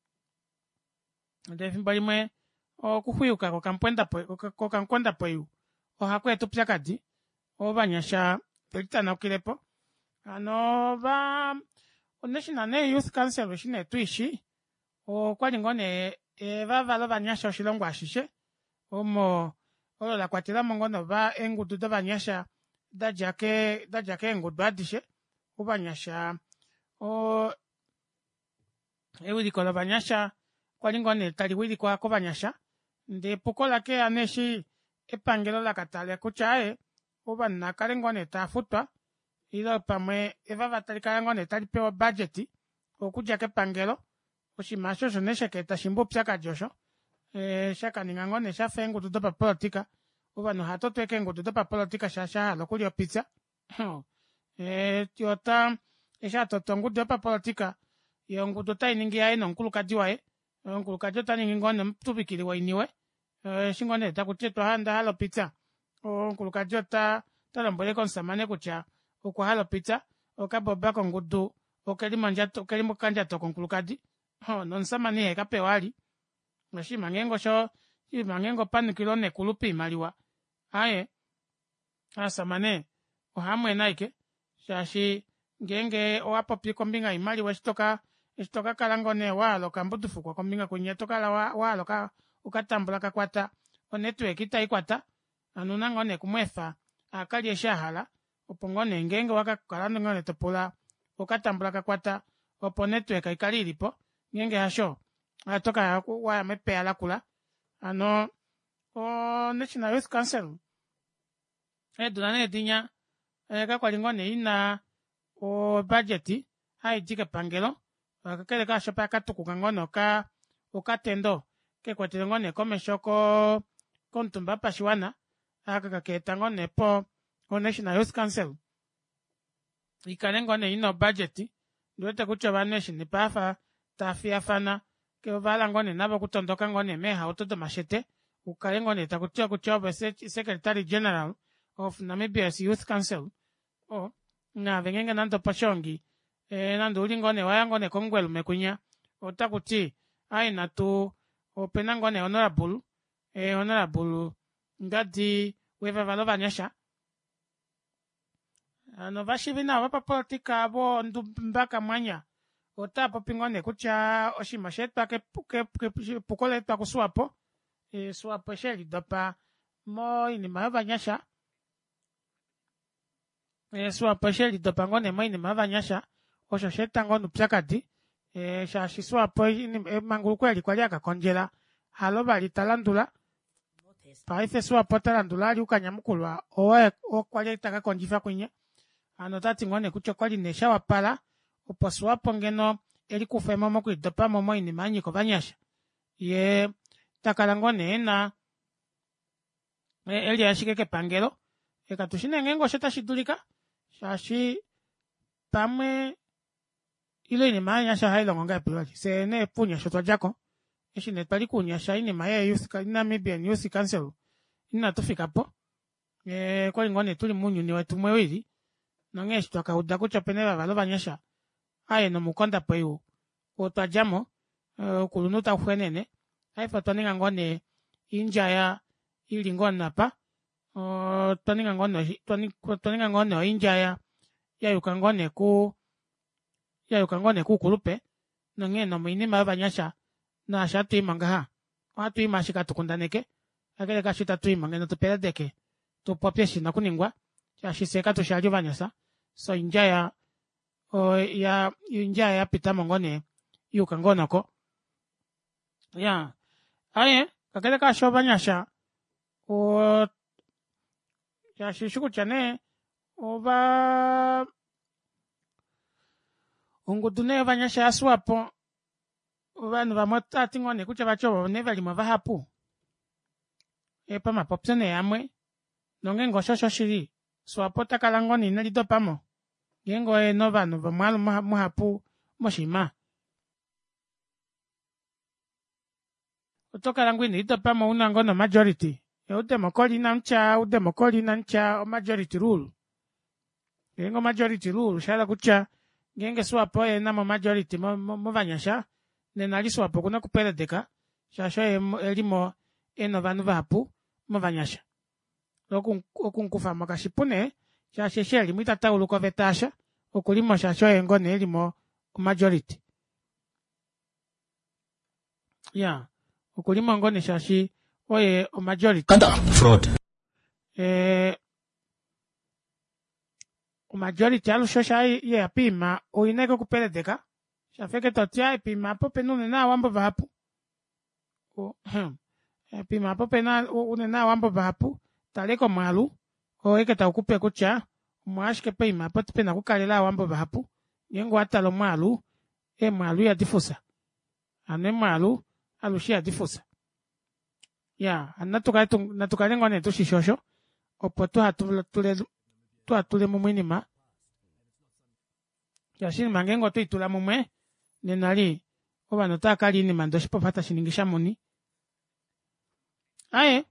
ndefi mbali mwe kuhuyuka ko kankonda po ohakwetu pyakadi obanyasha pelitana okilepo ano ba national youth council shine tuishi okwali ngone vavalo banyasha oshilongo ashishe omo olola kwatelamo ngono ba engudu dobanyasha dajake engudu adishe obanyasha ewilikolo banyasha kwali ngone tali wilikwa ko banyasha ndi pukola ke aneshi epangelo la katale kuchae oba nakale ngone tafutwa ilo pamwe eva talikala ngone talipewa budget okuja ke pangelo oshimasho shone sheketa shimbo pyaka josho shaka ninga ngone shafe engudu dopa politika oba no hatotweke engudu dopa politika shasha lokulio pizza tiota esha totongu dopa politika yongudu tainingia eno nkulukaji wae nkulukaji taningi ngone mtubikili wainiwe shingone takutetwa handa halo pizza nkulukaji talambole konsamane kucha okwa halo pizza okaboba kongudu okelimo kanja to konkulukadi nonsamani ekapewali shimangengo panikilo nekulupi imaliwa aye asamane ohamwe naike shashi ngenge owapopi kombinga imaliwa shitoka kalangone walo kambudufu kwa kombinga kunye tokala walo ka ukatambula kakwata onetwork itaikwata anuna ngone kumwefa akali eshahala opo ngone ngenge wakakala ngone topula ukatambula kakwata opo network ikali ilipo ngenge hasho atoka waya mepea lakula ano national youth council edulane edinya kakwali ngone ina budget haijike pangelo kakele kasho pa katukuka ngono ukatendo kekwatele ngone komeshoko kontumba pashiwana akakaketa ngone po national youth council ikale ngone ino budget ndote kucho banation pafa tafiafana ke vala ngone nabo kutondoka ngone meha utoto mashete ukale ngone takucho secretary general of Namibia's youth council na vengenga nando pashongi nando ulingone wayangone kongwelu mekunya otakuti aina tu openangone honorable ngadi weva valova nyasha ano vashivina wapa politika abo ndumbaka mwanya otapo pingone kucha oshima shetwa ke pukole twa kuswapo swapo sheli dopa mo ini mahava nyasha swapo sheli dopa ngone mo ini mahava nyasha osho sheta ngonu pyakadi shashi swapo ini mangulu kweli kwali akakonjela halo bali talandula paife swapo talandula ali ukanyamukulwa okwali takakonjifa kwinya ano tati ngone kucho kwali nesha wapala opo swapo ngeno eli kufema mo kuidopa momo ini manyiko banyasha ye takala ngone ena eli ashikeke pangelo ekatushine ngengo sheta shidulika shashi pamwe ilo ini manyasha hailo ngonga piloli sene punya shotwa jako eshine pali kunya sha ini maya youth Namibian youth council ina tufika po kwali ngone tuli munyu ni watu mwewili nongeshi twakauda kucho penela valo banyasha aye no mukonda peyo otwajamo kulunuta fwenene haifa twaninga ngone injaya ili ngona pa twaninga ngone injaya yayuka ngone ku kulupe nonge no minima banyasha na shatu imangaha watu imashika tukundaneke akele kashita tu imangeno tuperedeke tupopye shina kuningwa yashiseka tushali banyasa so injaya injaya pita mongone yuka ngonako ya aye kakele kasho banyasha yashishuku chane oba ungudune banyasha aswapo vanhu vamotati ngone kucha vacho nevalima vahapu epa mapopsene yamwe nonge ngoshosho shiri swapo takala ngone nelido pamo ngengo eno vanhu vamwalo muhapu moshima utokala ngwini lido pamo una ngono majority udemokoli na ncha majority rule ngengo majority rule shala kucha ngenge swapo enamo majority mo vanyasha nenali swapo kuna kuperedeka shasho elimo eno vanhu vapu mo vanyasha okunkufa makashipune shasheshe limu itatawuluko vetasha okulimo shasho engone elimo majority ya okulimo ngone shashi oye majority kanta fraud majority alusho ye apima oineko kupeledeka shafeke totia ipima pope nune na wambo vapu ipima pope na une na wambo vapu taleko malu oike ta okupe kucha mwashike pe ima pote pe na kukalela wambo vapu yengo atalo malu malu ya difusa ane malu alushi ya difusa ya anatuka ngone tu shishosho opoto atule mumwinima ya shini mangengo tu itula mumwe nenali oba notaka lini mando shipo pata shiningisha muni aye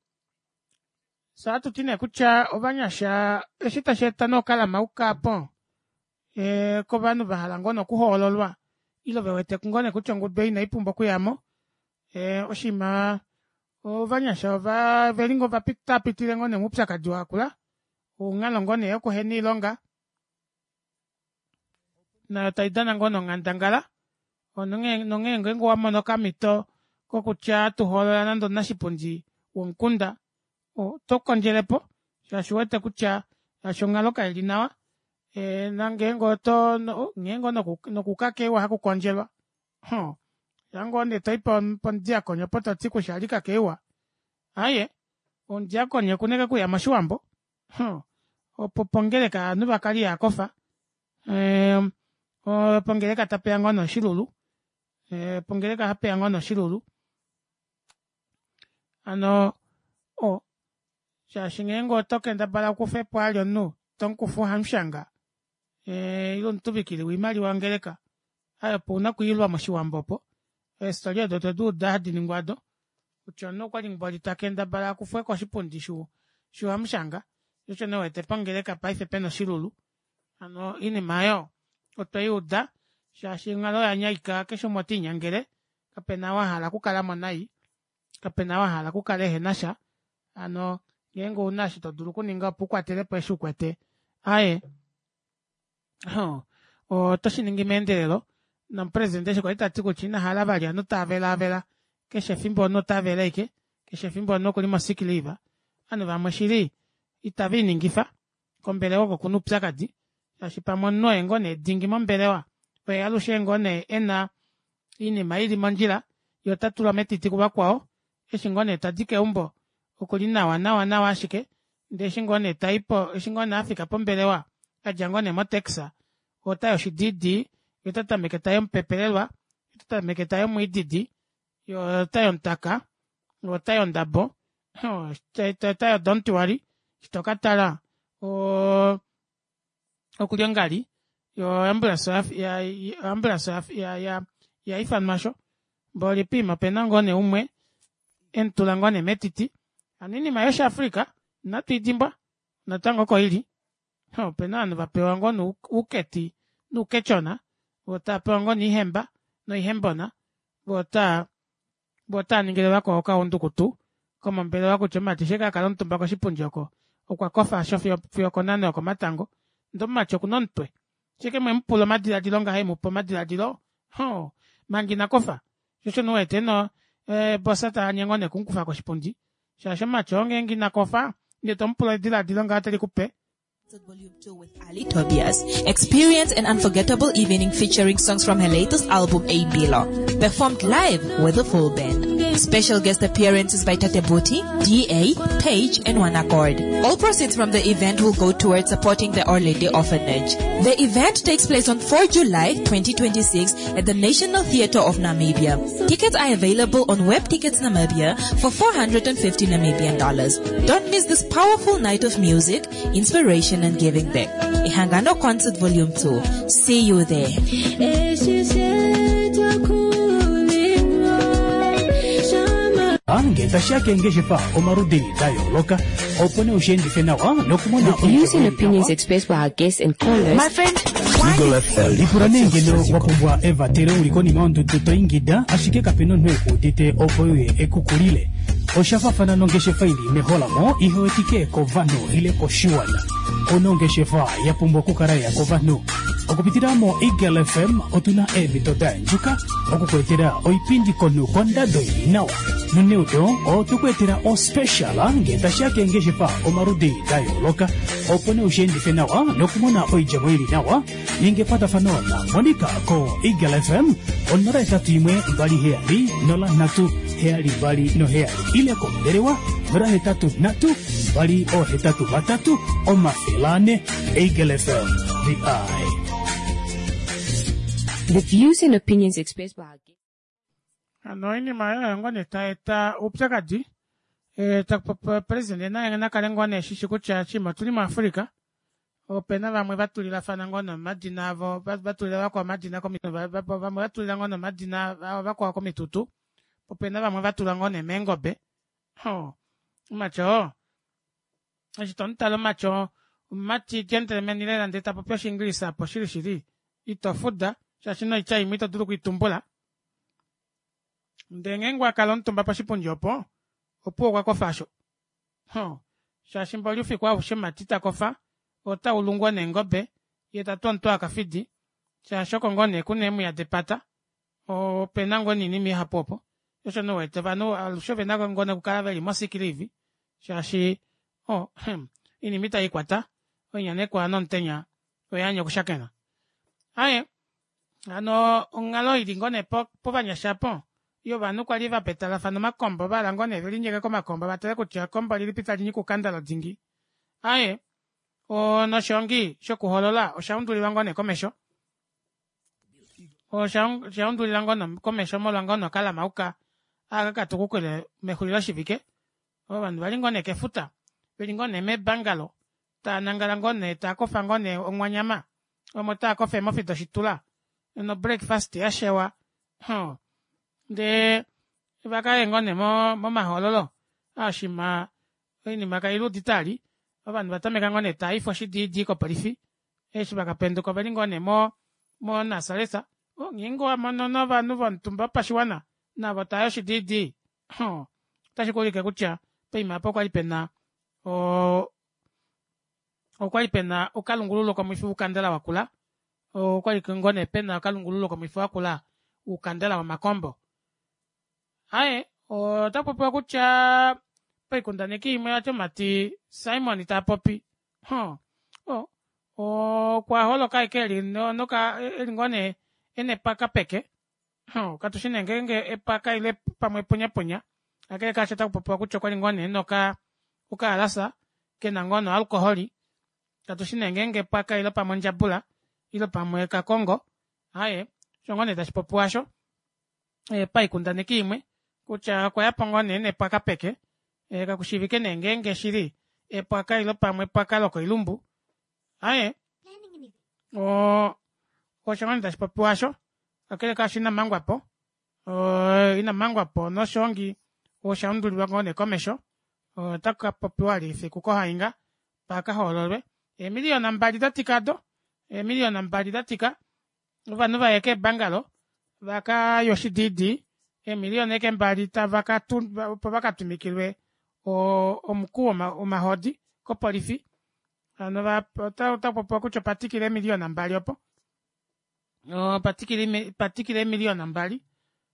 saatu tine kucha obanyasha eshita sheta no kala mauka pon ko banu bahala ngono kuhololwa ilo bewete kungone kuchongo bei na ipumbo kuyamo oshima obanyasha va velingo va pitile ngone mupsa kajwa kula ungalo ngone yoko heni longa na taidana ngono ngandangala ononge ngo wamono kamito ko kucha tuholola nando nashiponji wonkunda tokonjelepo shashuwete kucha shongalo kailinawa nangengo to ngengo no kukakewa hakukonjelwa yango ne taipa pondia konyo poto tiku shalika kewa aye ondia konyo kuneka kuya mashuambo opopongeleka nuba kali yakofa pongeleka tape ngono shilulu pongeleka hape ngono shilulu ano shashingengo tokenda bala kufe pwalyo no tonkufu hamshanga ilo ntubikili wimali wangeleka ayo pona kuyilwa mashiwambopo historia doto du dadi ningwado uchono kwa lingwadi takenda bala kufe kwa shipondishu shu hamshanga uchono wete pangeleka paife peno shilulu ano ini mayo otoyuda shashingalo yanyaika kesho moti nyangere kapena wahala kukala monai kapena wahala kukale henasha ano yengo unashi todulu kuninga pukwatele peshu kwete aye toshiningi mendelelo na presentation kwa itatiku china hala bali ano tavela keshe fimbo no tavela ike keshe fimbo no kulima sikiliva ano vamashiri itavini ngifa kombele wako kunupsa kadi ashipamo no engone dingi mombelewa we alushe engone ena ini maili manjila yotatula metiti kuba kwao eshingone tadike umbo okulina wana washike ndeshingone taipo eshingone Afrika pombelewa ajangone mo Texas otayo shididi yotata meketayo mpepelelwa yotata meketayo muididi yotayo ntaka yotayo ndabo yotayo don't worry kitokatala okulyongali yo ambulance ya ifan masho boli pima penangone umwe entulangone metiti anini mayosha Afrika natidimba natango ko hili penano vapewa ngono uketi nukechona bota pewa ngono ihemba no ihembona bota ningele wako okaundukutu kama mbele wako chomati sheka kalontumba ko shipunjoko okwa kofa shofio fioko nane oko matango ndo macho kunontwe cheke mwempulo madila dilonga hemu po madila dilo mangina kofa shosho nuwete no bosata anyengone kunkufa ko shipunji shasho macho ngengi na kofa ngeto mpulo dila dilonga atali kupe Volume 2 with Ali Tobias. Experience an unforgettable evening featuring songs from her latest album, A Bilo. Performed live with a full band. Special guest appearances by Tate Buti, D.A., Page, and One Accord. All proceeds from the event will go towards supporting the Our Lady Orphanage. The event takes place on 4 July 2026 at the National Theatre of Namibia. Tickets are available on Web Tickets Namibia for $450 Namibian. Don't miss this powerful night of music, inspiration, and giving back. Ihangano Concert Volume 2. See you there. The views and opinions expressed by our guests and callers. My friend, lipuranengeno wapumbwa eva tere ulikoni maundu tutoingida ashike kapeno nweku tite opoye ekukulile oshafafana nongeshe faili meholamo ihowetike kovano ile koshiwana onongeshe fa yapumbwa kukaraya kovano okupitiramo Eagle FM otuna emitoda njuka okukwetera oipindi konu kondado inawa nuneudo otukwetera o special ngetashake ngeshe fa omarudi dayoloka opone ushendife nawa nokumona oijamo ili nawa ingepata fanona monika ko Eagle FM onora etatu imwe mbali heali nola natu heali mbali no heali ile konderewa nora hetatu natu mbali o hetatu batatu o mafilane Eagle FM the eye. The views and opinions expressed by our guests. Anoini maya ngone ta upsakadi president na kalengwane shishiko cha chima tuli mu Africa opena bamwe batulira fana ngono madina avo batulira kwa madina ko bamwe batulira ngono madina bakwa ko mitutu opena bamwe batulira ngone mengobe macho ajitonta macho mati gentleman ile ndeta popesha English apo shiri itofuda shashino ichai mito duru kuitumbula ndengengwa kalontumba pashipunjopo opo kwa kofasho shashimboli ufikwa ushematita kofa ota ulungwa nengobe yeta tonto akafidi shashoko ngone kunemu ya depata o penango nini mi hapopo yosho no wete vano alushove nago ngone kukaraveli mosikirivi shashi ini mita ikwata onyane kwa nontenya oyanyo kushakena aye ano ngalo idingone po banya shapo yo banu kwa liva petala fano makombo bala ngone vilinyeke ko makombo batele kutia kombo lilipita linyi kukandala dingi aye o no shongi shokuholola o shaunduli wangone komesho o shaunduli wangone komesho molangono kala mauka aga katukukule mehulila shivike o banu balingone kefuta bilingone me bangalo ta nangalangone ta kofangone omwanyama o mota kofe mofito shitula no breakfast yashewa de baka ngone mo mahololo ashima ini maka ilu ditali abantu batameka ngone taifo shidi ko perifi baka pendo ko ngone mo na salesa ngingo amano vanu vantumba pashiwana na batayo shidi tashikolike kucha peima poko alipena o kwa ipena ukalungululo kwa mwifu ukandela wakula o kwa ngone pena ukalungululo kwa mwifu wakula ukandela wa makombo aye o tapopo kucha pe kundaneki imeacho mati Simon tapopi kwa holo kai keli no ka ngone ene paka peke katushine ngenge epaka ile pamwe punya akele ka chata popo kucha kwa ngone no ka ukalasa kena ngono alkoholi katushine ngenge paka ile pamwe njabula ile pamwe ka Kongo aye ngone tashipopuasho pai kundaneki imwe kucha kwa yapo ngone ne paka peke kakushivike nengenge shiri paka ilo pamwe paka loko ilumbu aye o shangone tashipopuasho akele kashina mangwapo ina mangwapo no shongi o shaunduli wangone komesho taka popuari fi kukoha inga paka hololwe miliona mbali datikado miliona mbali datika vanuva yeke bangalo vaka yoshididi miliona yeke mbali ta vaka tumikilwe o mkuu o mahodi ko polifi anova ta popo kucho patikile miliona mbali opo patikile miliona mbali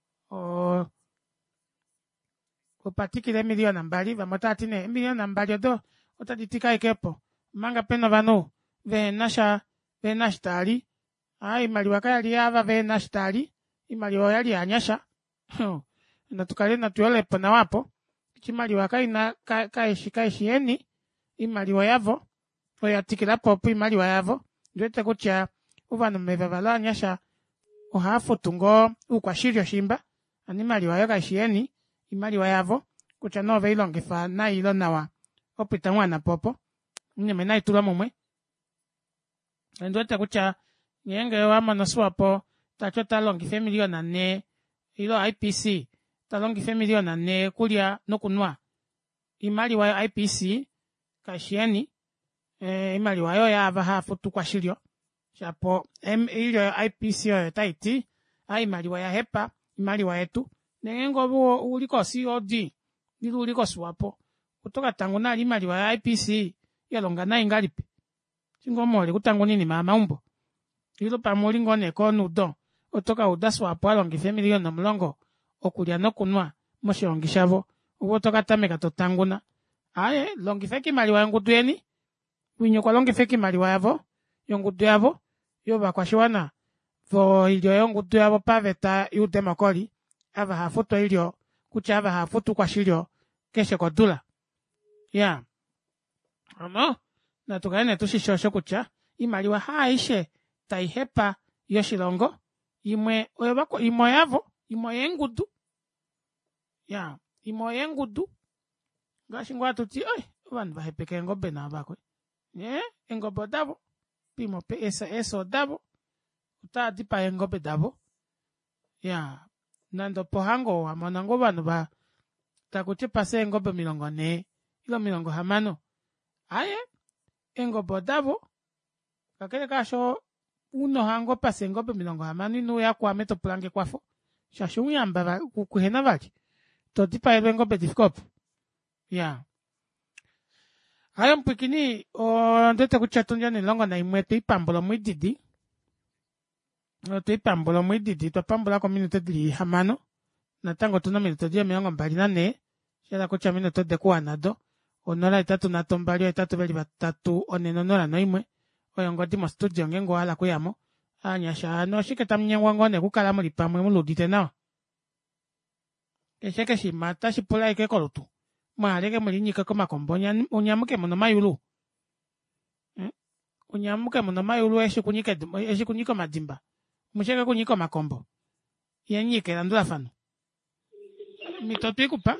patikile miliona mbali vamota atine miliona mbali odo otaditika ikepo manga pena vanu venashtali imaliwa kayali yava venashtali imaliwa yali anyasha na tukale na tuyole pona wapo chimaliwa kaina kaishieni imaliwa yavo oyatikila popo imaliwa yavo ndwete kucha uvanu mevavala anyasha ohafu tungo ukwashirio shimba animaliwa yo kaishieni imaliwa yavo kucha nove ilongefa na ilo nawa opita mwana popo nyeme na itula mumwe ndwete kucha nyenge wa manoswapo tacho talongife miliona ne ilo IPC talongife miliona ne kulia nokunwa imaliwa yo IPC kashieni imaliwa yo yava hafu tukwashirio shapo ilo IPC yo taiti imaliwa ya hepa imaliwa yetu nengo bo uliko COD Nilu liko swapo. Kutoka tangu na lima liwa ya IPC. Yalonga na ingalipi. Chingomole kutangu nini maumbo. Ilo pamuli ngone kono udon. Otoka udaswapo alongife milioni na mlongo. Okulia no kunwa. Moshi ongishavo. Uwotoka tameka totanguna. Aye, longifeki maliwa yongudueni. Winyo kwa longifeki maliwa yavo. Yongudu yavo. Yoba kwa shiwana. Vo ilio yongudu yavo paveta yu demakoli. Ava hafuto ilio. Kucha ava hafutu kwa shilio. Keshe kwa dula. Ya. Ano. Na tukaene tushishosho kucha. Imaliwa haishe. Taihepa yoshilongo. Imwe oyobako imo yavo. Imo yengudu. Ya. Imo yengudu. Gashi ngwa tuti. Ay. Wan vahepeke ngobe na abako. Ye. Ngobo dabo. Pimo pe eso dabo. Uta dipa ngobe dabo. Ya. Nando pohango wa monango banu ba. Takuti pase ngobe milongo ne. Ilo milongo hamano. Aye. Ngobo dabo. Kakele kasho. Uno hango pase ngobe milongo hamano. Inu ya kwa meto plange kwafo. Shashu uyamba kuhena vali. To dipa ngobe difkopu. Ya. Hayo mpikini ndete kuchatunja ni longo na imwe tuipambolo mwididi. Tuipambolo mwididi. Tuipambola kwa minuto dili hamano. Na tango tuna minuto dia miongo mbali na ne. Shada kucha minuto de kuwa nado. Onora itatu na tombali wa itatu beli batatu onenonora no imwe. Oyongo dimo studio ngengo hala kuyamo. Anyasha no shiketa mnyengwangone kukala mulipamwe muludite nao. Kesheke shimata shipula ike kolutu. Mwaleke mulinyika koma kombonya unyamuke muno mayulu. Unyamuke muno mayulu eshi kunyika madimba. Musheke kunyika makombo. Yenyike landula fano. Mitoto ikupa?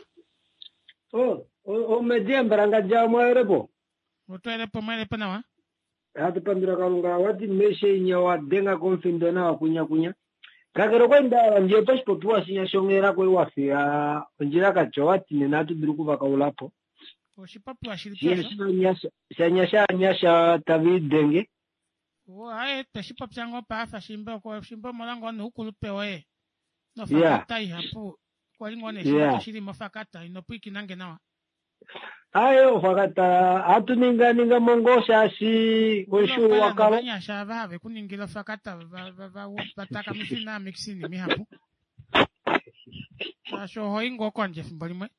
O media mbaranga jao mwaerepo. Mwaerepo na wa? Hati pandira kalunga wati meshe inya wa denga konfindo na wa kunya. Kakero kwenda nje paspo tuwa sinya shongera kwe wafi ya njira kachowati ni natu biruku baka ulapo. Oshipapu wa shiripiaso? Nyasha tavi denge. Hae teshipapu chango pa afa shimbo molango anu hukulupe oe. No fakata ihapu. Kwa lingone shimbo shiri mofakata inopuiki nange nawa. Ayo fakata atu ninga mongo shashi wishu wakalo. Wanya shavave kuningilo fakata bataka mifina mixini mihapu. Asho hoingo kwanje fimbolimwe.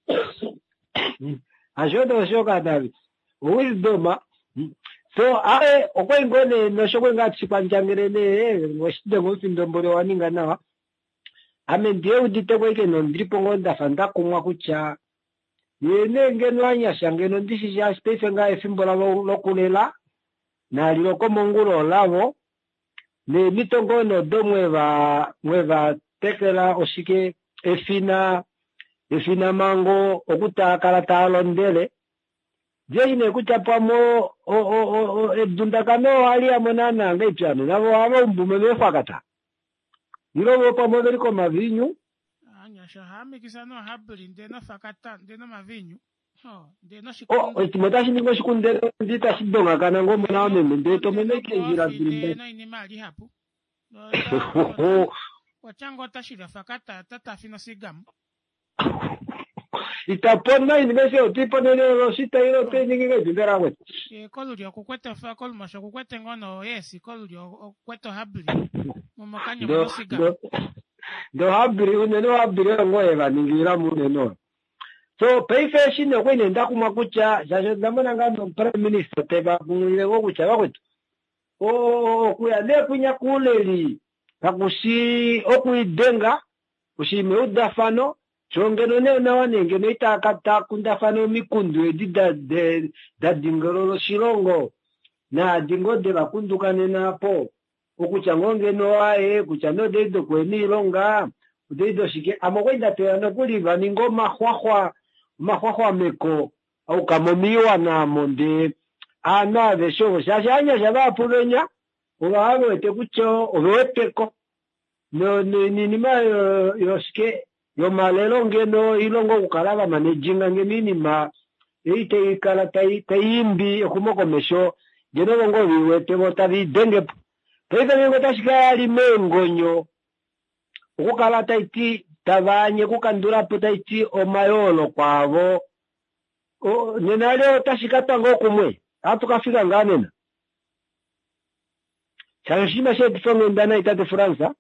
Asho do shoka davi. Wisdoma. So ae okwengone no shokwe ngati panjangirene washide ngofindombole waninga nawa. Ame ndiye udite kweke no ndripo ngonda fanda kumwa kucha. Yene ngeno anyasha ngeno ndisi ya space nga efimbola lokulela na liloko mongulo lavo ne mitongono do mweva tekela oshike efina mango okuta kalata londele je ine kuchapamo edunda kano ali amonana ngaipiano navo avo mbume befakata irobo pamo beliko mavinyu Shahami kisano habli ndeno fakata ndeno mavinyu ndeno shikunde timotashi ningo shikunde ndita shidonga kana ngombo na meme ndeto meneke njira bilimbe ndeno inimali hapo wachango tashira fakata tata fino sigamu itapona inimese otipo nene sita ilo te nyingi ndera wetu kolulio kukwete fa kolmasho kukwete ngono yesi kolulio kweto habli momokanya mo sigamu do habiri uneno habiri ngoeva ningira muneno so peife shine kwene ndakuma kucha jaje ndamona ngando prime minister teba kunile kucha bakwetu kuya le kunya kuleli takushi okuidenga kushime udafano chongeno ne na wanenge neita kata kundafano mikundu edida da dingoro shilongo na dingode bakundukane napo okucha ngonge no ae kucha no dedo kweni longa dedo shike amokwenda tena kuliva ningo mahwahwa meko au kamomiwa na monde ana besho shashanya shaba pulenya ubawe te kucho obeteko no ni ma yoshike yo malelo ngeno ilongo kukalaba manejinga ngemini ma ite ikala tayimbi okumoko mesho geno ngo biwete botabi denge Pesa mingo tashika limengonyo. Ukukala tabanye kukandula putaiti omayolo kwavo nena leo tashikata ngo kumwe atukafika nganena chanshima shetu fongo ndana itate Fransa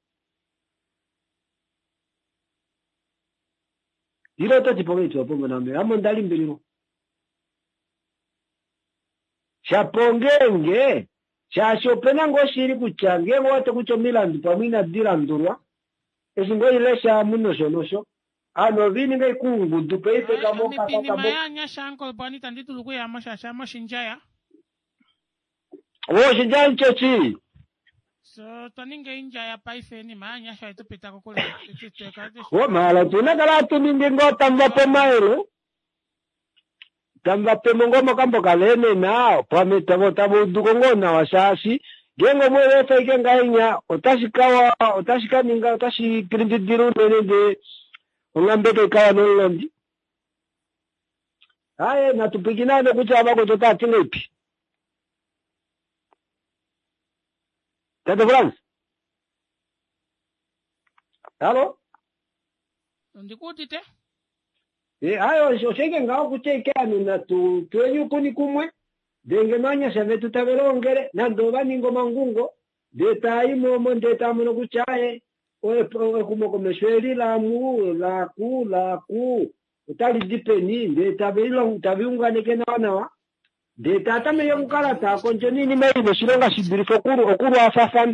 dilo tati pongecho pongo na me amo ndali mbeliro chapongenge chashopena ngo shiri kuchange ngo wate kucho Milan pamina dirandurwa esingo ilesha muno shonosho ano vini ngai kungu dupeipe kamo kaka kamo maya shanko bani tanditu luku ya mashasha mashinjaya wo shinjaya nchochi so taninga injaya paife ni maya shaito pita kokole wo mala tunakala tuninge ngo tamba pemaelo tamba pemongo makambo kalene na pameta botabo dukongo na wasasi gengo mwe feke ngainya otashikaninga otashikrindidiru nende ongambeke kawa nolondi haye natupikinane kuchaba ko totatingepi Tete France Halo ndikutite hayo shosenge ngao kuchekani na tuenyu kuni kumwe denge manya save tutaverongere na ndoba ningo mangungo deta imomo deta muno kuchaye oe kumoko meshweli la ku utali dipeni deta bilo utaviungane kenawana wa deta atame yokukalata konjo nini mei meshilonga shibiri okuru afafan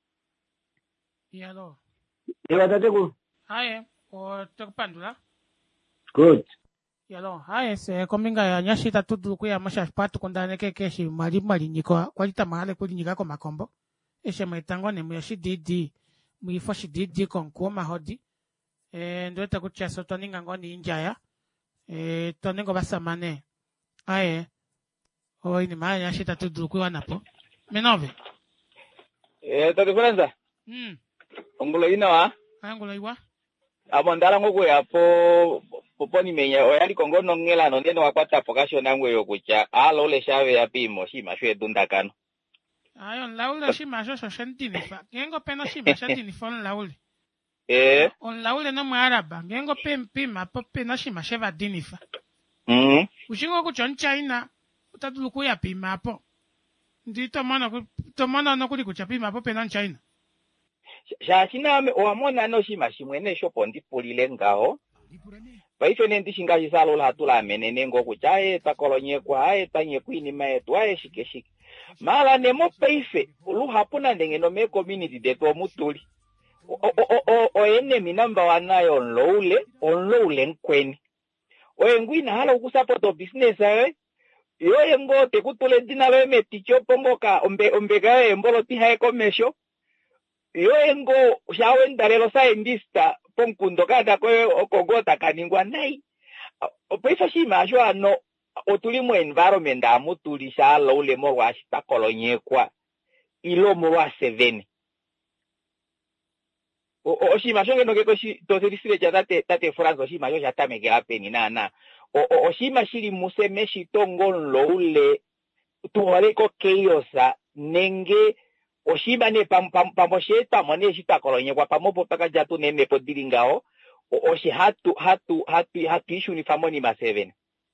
yalo tate ku haye o tokpandula good yalo haye se kominga ya nyashita tudu ku ya masha patu kondane keshi mali nyiko kwalita mahale kuli nyika makombo eshe maitango ne muyashi didi muifashi didi konko mahodi ndo takucha soto ninga ngoni injaya tonengo basamane haye o ini maya nyashita tudu ku wanapo menove Tati Fransa ongulo ina wa angulo iwa abondala ngoko yapo poponi menya oyali kongono ngela no neno wakwata pokasho nangwe yokucha alo le shave ya pimo shima shwe dundakano ayo laule shima shosho shentini fa ngengo pena shima shentini fon laule on laule no mwaraba ngengo pima pope na shima sheva dinifa ushingo kuchon China utaduluku ya pima hapo ndi tomana no kuli kuchapima pope na China shashina wamona no shima shimwene shopo ndipulile ngao paife nendi shingaji salo la tula menene ngoku chae takolonye kwa ae tanye kwini maetu ae shike mala nemo paife ulu hapuna ndengeno me community deto mutuli o ene minamba wanayo onloule nkweni o ngwina hala ukusupport business awe yo ngo te kutule dina we meticho pomboka ombega embolo ti hae commercial yo ngo shawe ndarelo scientista ponkundo kada kwe okogota kaningwa nai opesa shima ajo ano otulimu environment amutulisha laule mo washita kolonyekwa ilo mo wa 7 o shima shonge no keko shi toserisire cha tate Franco shima yo jatame ke apeni na o shima shiri museme shitongon laule tuwale ko keyosa nenge Oshiba ne pamosheta mone shita kolonye kwa pamopo paka jatu neme podiringao oshi hatu ishu ni famoni ma 7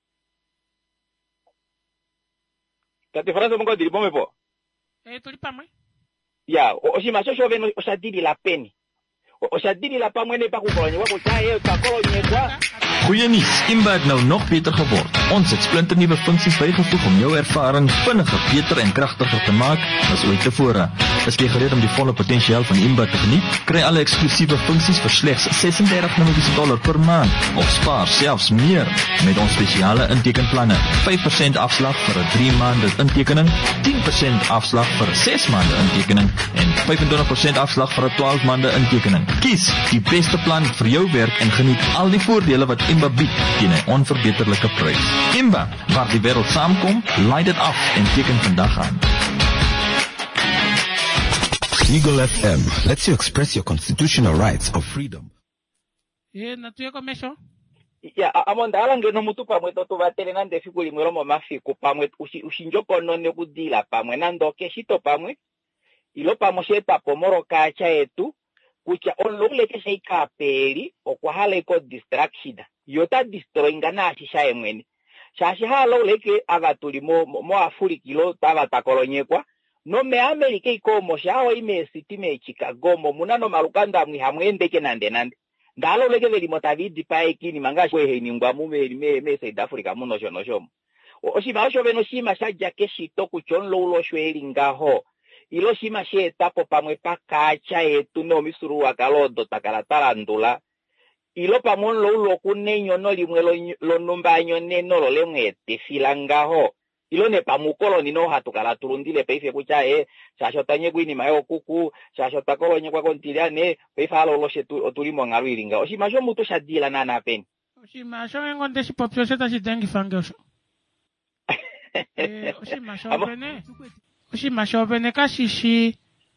Tate Franco mongo diribome po tulipamwe ya oshima shosho veno oshadiri la peni oshadiri la pamwene pa kukolonye kwa kuchae pa kolonye kwa Goeie nuus, Imba het nou nog beter geword. Ons het splinternuwe funksies bygevoeg om jou ervaring vinniger, beter en kragtiger te maak as ooit tevore. Is jy gereed om die volle potensiaal van Imba te geniet? Kry alle eksklusiewe funksies vir slegs $36 per maand of spaar selfs meer met ons spesiale intekenplanne. 5% afslag vir 'n 3 maande intekening, 10% afslag vir 'n 6 maande intekening en 25% afslag vir 'n 12 maande intekening. Kies die beste plan vir jou werk en geniet al die voordele wat Imba bied teen 'n onverbeterlike prys. Imba, waar die wêreld saamkom, laai dit af en teken vandag aan. Eagle FM lets you express your constitutional rights of freedom. Natuye komesho? Ya, amondala ngeno mutu pamwe to batele nande fikuli mweromo mafiku pamwe ushinjoko none kudila pamwe nando keshito pamwe ilo pamwe sheta pomoro kacha etu kucha onloleke seikapeli okwahala iko distraction yota destroyinga nashisha emwene shashi haloleke agatuli mo afurikilo tabatakolonyekwa no me America ikomo shaho ime city me Chicago mo munano malukanda hamwendeke nande ndaloleke veli motavidi paekini mangashi kweheni ngwa me South Africa muno shono oshima sho beno shima shaja keshito kuchonlo ulo shweli ngaho ilo shima shetapo pamwe pakacha etu no misuru wakalodo takaratarandula ilo pamonlo ulo kunenyo no limwe lo numbanyo neno lo lemwe tefilangaho ilo ne pamukolo nino hatukala turundile peife kucha shashotanye kwini mayo kuku shashotakolonye kwa kontiliane peife halo lo shetu otulimo ngaruilinga oshima sho mutu shadila nana peni oshima sho engonde shipopyo sheta shidengi fangesho oshima sho bene kashishi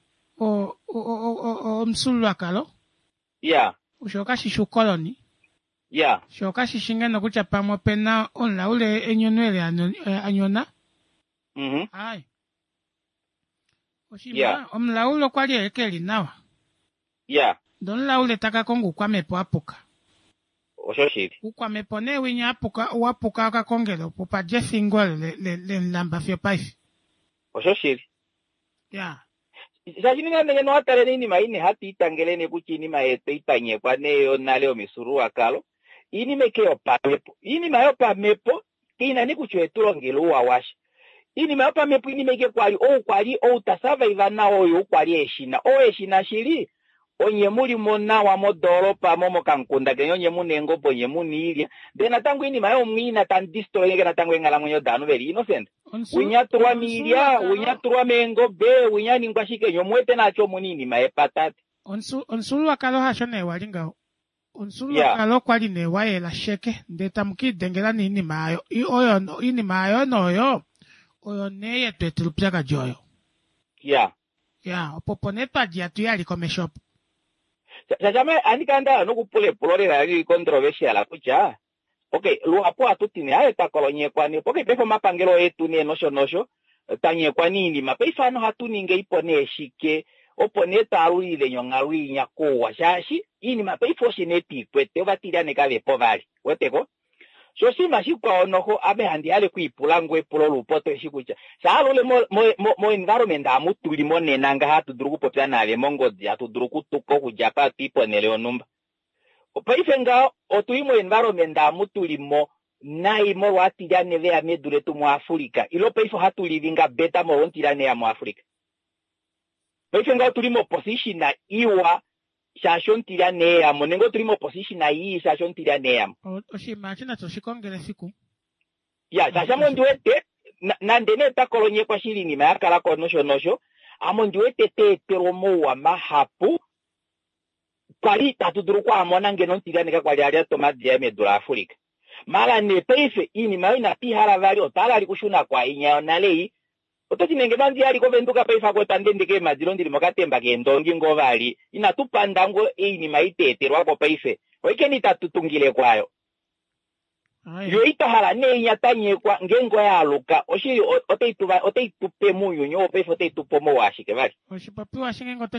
o msulwakalo yeah ushoka shishu koloni yeah shoka shishingeno kucha pamwe pena onlaule enyonwele anyona ai oshima yeah omlaulo kwali ekeli nawa yeah don laule taka kongu kwa mepo apuka oshoshiri ukwa mepo ne winya apuka wapuka ka kongelo popa jefingwele le nlamba fyo paifi oshoshiri yeah Sajini ngane no atare nini maini hati itangelene kuchini maete itanye kwa neyo naleo misuru akalo ini mekeo pamepo ini mayo pamepo ina ni kuchweturo ngelo wawashi ini mayo pamepo ini meke kwali tasava ivana oyo kwali eshina shiri onye muri mona wa modoro pa momo kankunda kenyo nye munengo ponye munilia dena tangu ini mayo mwina tan destroy ngena tangu ngala mwenyo danu very innocent unyaturwa milia unyaturwa mengo be unyani ngwashike nyomwete nacho munini maepatati onsulu akalo hashone walinga onsulu akalo kwali ne waela sheke ndeta mukidengela nini mayo oyo ini mayo noyo oyo neye twetulupya kajoyo opoponeta diatu yali komeshop Jajame anikanda no kupule polorera ni controversial kucha. Okay, luapo atutine aeta kolonye kwani. Porque pefo mapangelo etu ne nosho tanye kwani ni mapeifa no hatuninge ipone shike opone taruri le nyongarui nyako washashi ini mapeifo shineti kwete batira ne kale povali. Weteko. So si mashikwa onoho abe handiale kuipulangwe pulo lupoto shikucha. Salo le mo environment amutuli mone nanga hatu drugu popya nale mongozi hatu drugu tuko kujapa tipo nele onumba. Opaifenga otuimo environment amutuli mo nai mo wati jane vea medure tu mo Afrika. Ilo peifo hatu livinga beta mo ontirane ya mo Afrika. Paifenga otulimo position na iwa shashon tirane ya monengo tulimo position na hii shashon tirane ya oshima china toshikongele siku ya shashamo nduete nandene takolonye kwa shirini mayakala ko nosho amo nduete pero mo wa mahapu kwali tatuduru kwa amona ngeno tirane ka kwali ali tomadi ya medura Afrika mala ne peife ini maina pihara vali otala ali kushuna kwa inya nalei ototi nenge banzi ali ko venduka peifa ko tandendeke madilo ndili mokatemba ke ndongi ngovali inatupandango ini maiteterwa ko peife oikeni tatutungile kwayo yo itahala ne nyatanye kwa ngengo ya luka oshiri oteitupe muyu nyo peife oteitupo mo washike vali oshipapi washinge ngo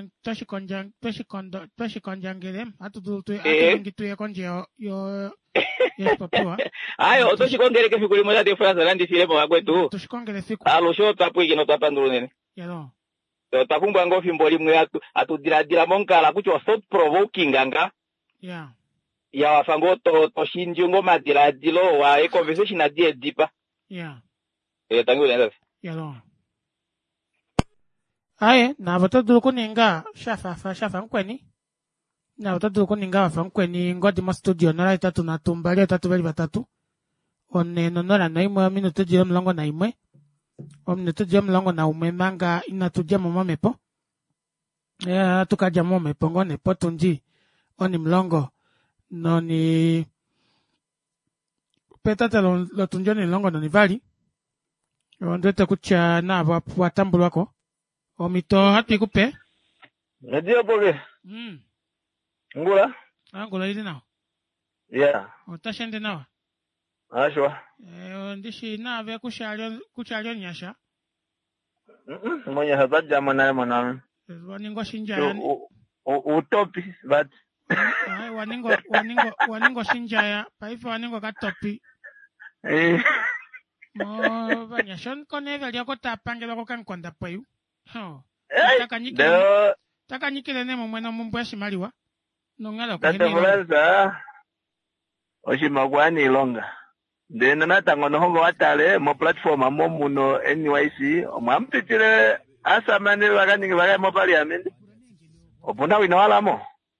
toshikonjangele atudultu akingituye konje yo yes papua ayo otoshikongele ke fikuli moja de France landi file mo akwetu toshikongele siku alo sho tapwiki no tapanduru nene yalo takumbwa ngo fimboli mwe atudira monkala kucho thought provoking anga ya wafango to shinjungo madira dilo wa e conversation na die dipa tangu nenda yalo aye na batadulu kuninga shafa nkweni na batadulu kuninga wafa nkweni ngodi mo studio nara itatu na tumbali tatu bali batatu one nonora na imwe minuto jire mlongo na imwe minuto jire mlongo na umwe manga inatujia mo mepo tukaja mo mepo ngone potunji oni mlongo noni petata lo tunjoni mlongo noni vali ondete kucha na watambu wako omito hati kupe radio pole ngula ili nao otashende nao ashwa ndishi na vya kuchalio nyasha mwenye hazaja manaye manami wani ngwa shinja yani utopi but Ai waningo shinjaya paife waningo katopi mo banya shon koneve liako tapangela ko kankonda payu takanyikile ne mumwena mumbwa shimaliwa nongala ko Fransa oshimagwani ilonga ndena natango nohongo watale mo platform amo muno NYC omwampitire asamane baganingi baga mo parliament opona wino walamo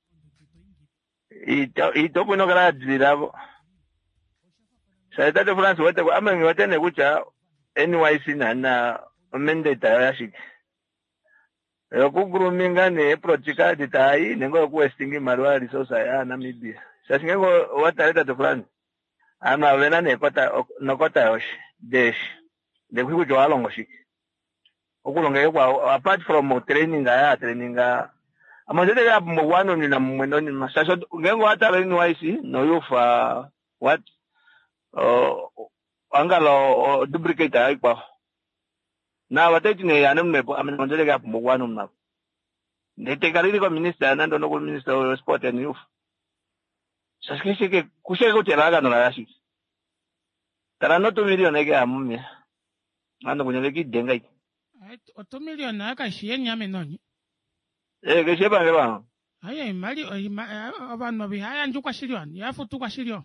ito puno kala dzirabo Saita de France wote kwa amengi watene kucha NYC na mandate yashiki yokuguruminga ne project ditai nengo kuwestingi marwa resource ya Namibia sasingengo wataleta de France ama vena ne kota yosh desh de kujo alongo shiki okulonga kwa apart from training amazete ya mwano ni na mwendo ni masasho ngengo watala NYC no yufa what angalo duplicate ai kwa na wateti ne yanam ne amazete ya mwano na ndete kalili kwa minister nando no minister of sport and youth saskisi kusheke kutelaga no rashi tara no 2 million ege amumya ando kunyeleki denga iki 2 million aka shiye nyame noni ke sheba ngeba aya imali abantu bihaya njukwa shilion yafutu kwa shilion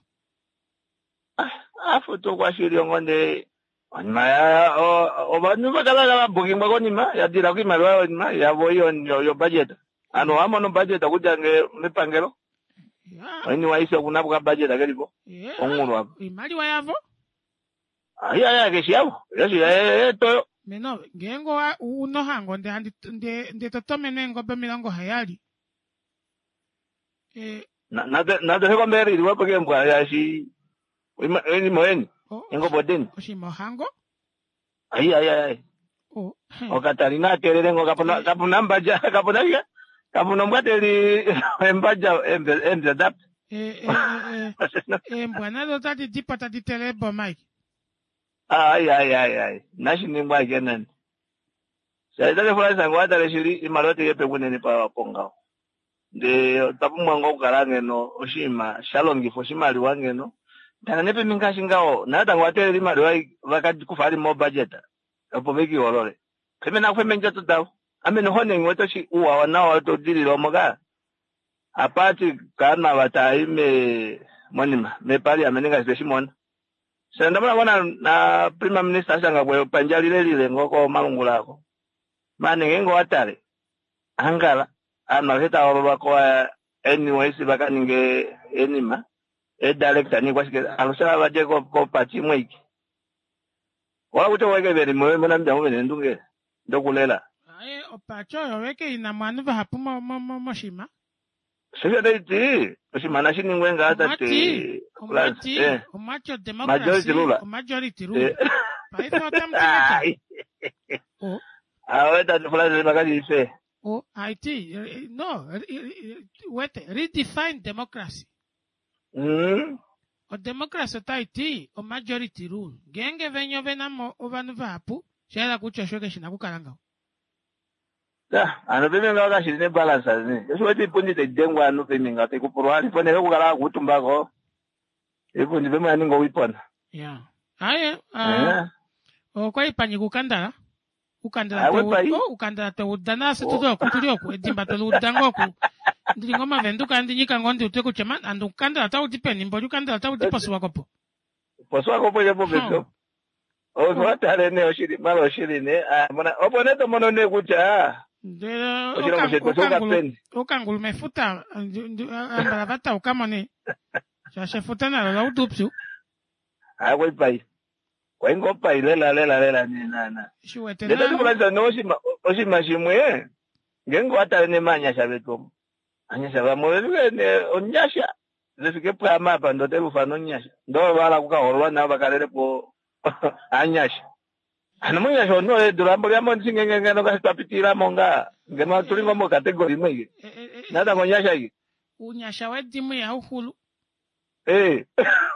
afutu kwa shilion ngonde maya obanu bakala booking bakonima yadira ku imali wa nima yabo yo budget ano amono budget akujange mipangelo ani waisa kunabuka budget akalipo ongulu hapo imali wa yavo aya ke shiabo yeshi to meno ngengo uno hango nde totomene ngobe milango hayali na de heko mberi liwa pake mbwa yashi eni moeni ngo bodeni oshimo hango ai okatarina terere ngo kapuna mbaja kapuna mbwateli mbaja embe dap mbwana do tati dipata ditelebo mike ai nashi ni mbwa kenan sai da fara sangwa da shiri imalote yepe kunene pa pongao de tapumwa ngo karange no oshima shalom gifo shimali wange no tana nepe mingashi ngao na tangwatele limali wai wakati kufali mo budget apo beki olole peme na kufeme njato dawo ame no hone ngoto shi uwa wanao to dili lo moga apati kana wataime monima me pali ameninga special senda mwana na prime minister sanga kwa panjali lile ngoko malungulako mane ngengo watale angala ama heta oroba kwa NYC bakaninge enima director ni kwashike alusha baje ko party mwiki wala kuto weke bere mwana mjamu bene ndunge ndokulela aye opacho yoweke ina mwana va hapo moshima sasa dai oshima na shini ngwenga hata te umacho democracy majority rule paito tamtaka aweta tufulaze bakali ife IT no wait redefine democracy o democracy taiti o majority rule genge venyo venamo ovanu vapu shela kuchoshwe shina kukalanga ano pemenga wakashirine balance azini eswati pundi te dengwa anu pemenga te kupurwali pone kukala kutumbako ipundi pema ningo wipona aye kwa ipanyi kukandala ukandala te udana situdoku tulioku edimba tolu udangoku ndingoma venduka ndinyika ngondi uteko chema andu kandala ta udipeni mboli kandala ta udiposu wakopo yepo beso swatale ne oshiri malo oshiri ne mona oponeto mono ne kucha okangulu mefuta ambala vata ukamone shashefuta na la udupsu kwa pai kwa ingo pai lela ni nana ndeta tukulaza no oshima shimwe ngengo atale ne manya shabeto anya shaba moyo ne onyasha zifike pa mapa ndo telufano nyasha ndo bala kukahorwa na bakalele po anyasha anamunyasha no durambo lya monsi ngenge no kasitapitira monga ngema tulingo mo category mwege nada ngonyasha iki unyasha wedimu ya uhulu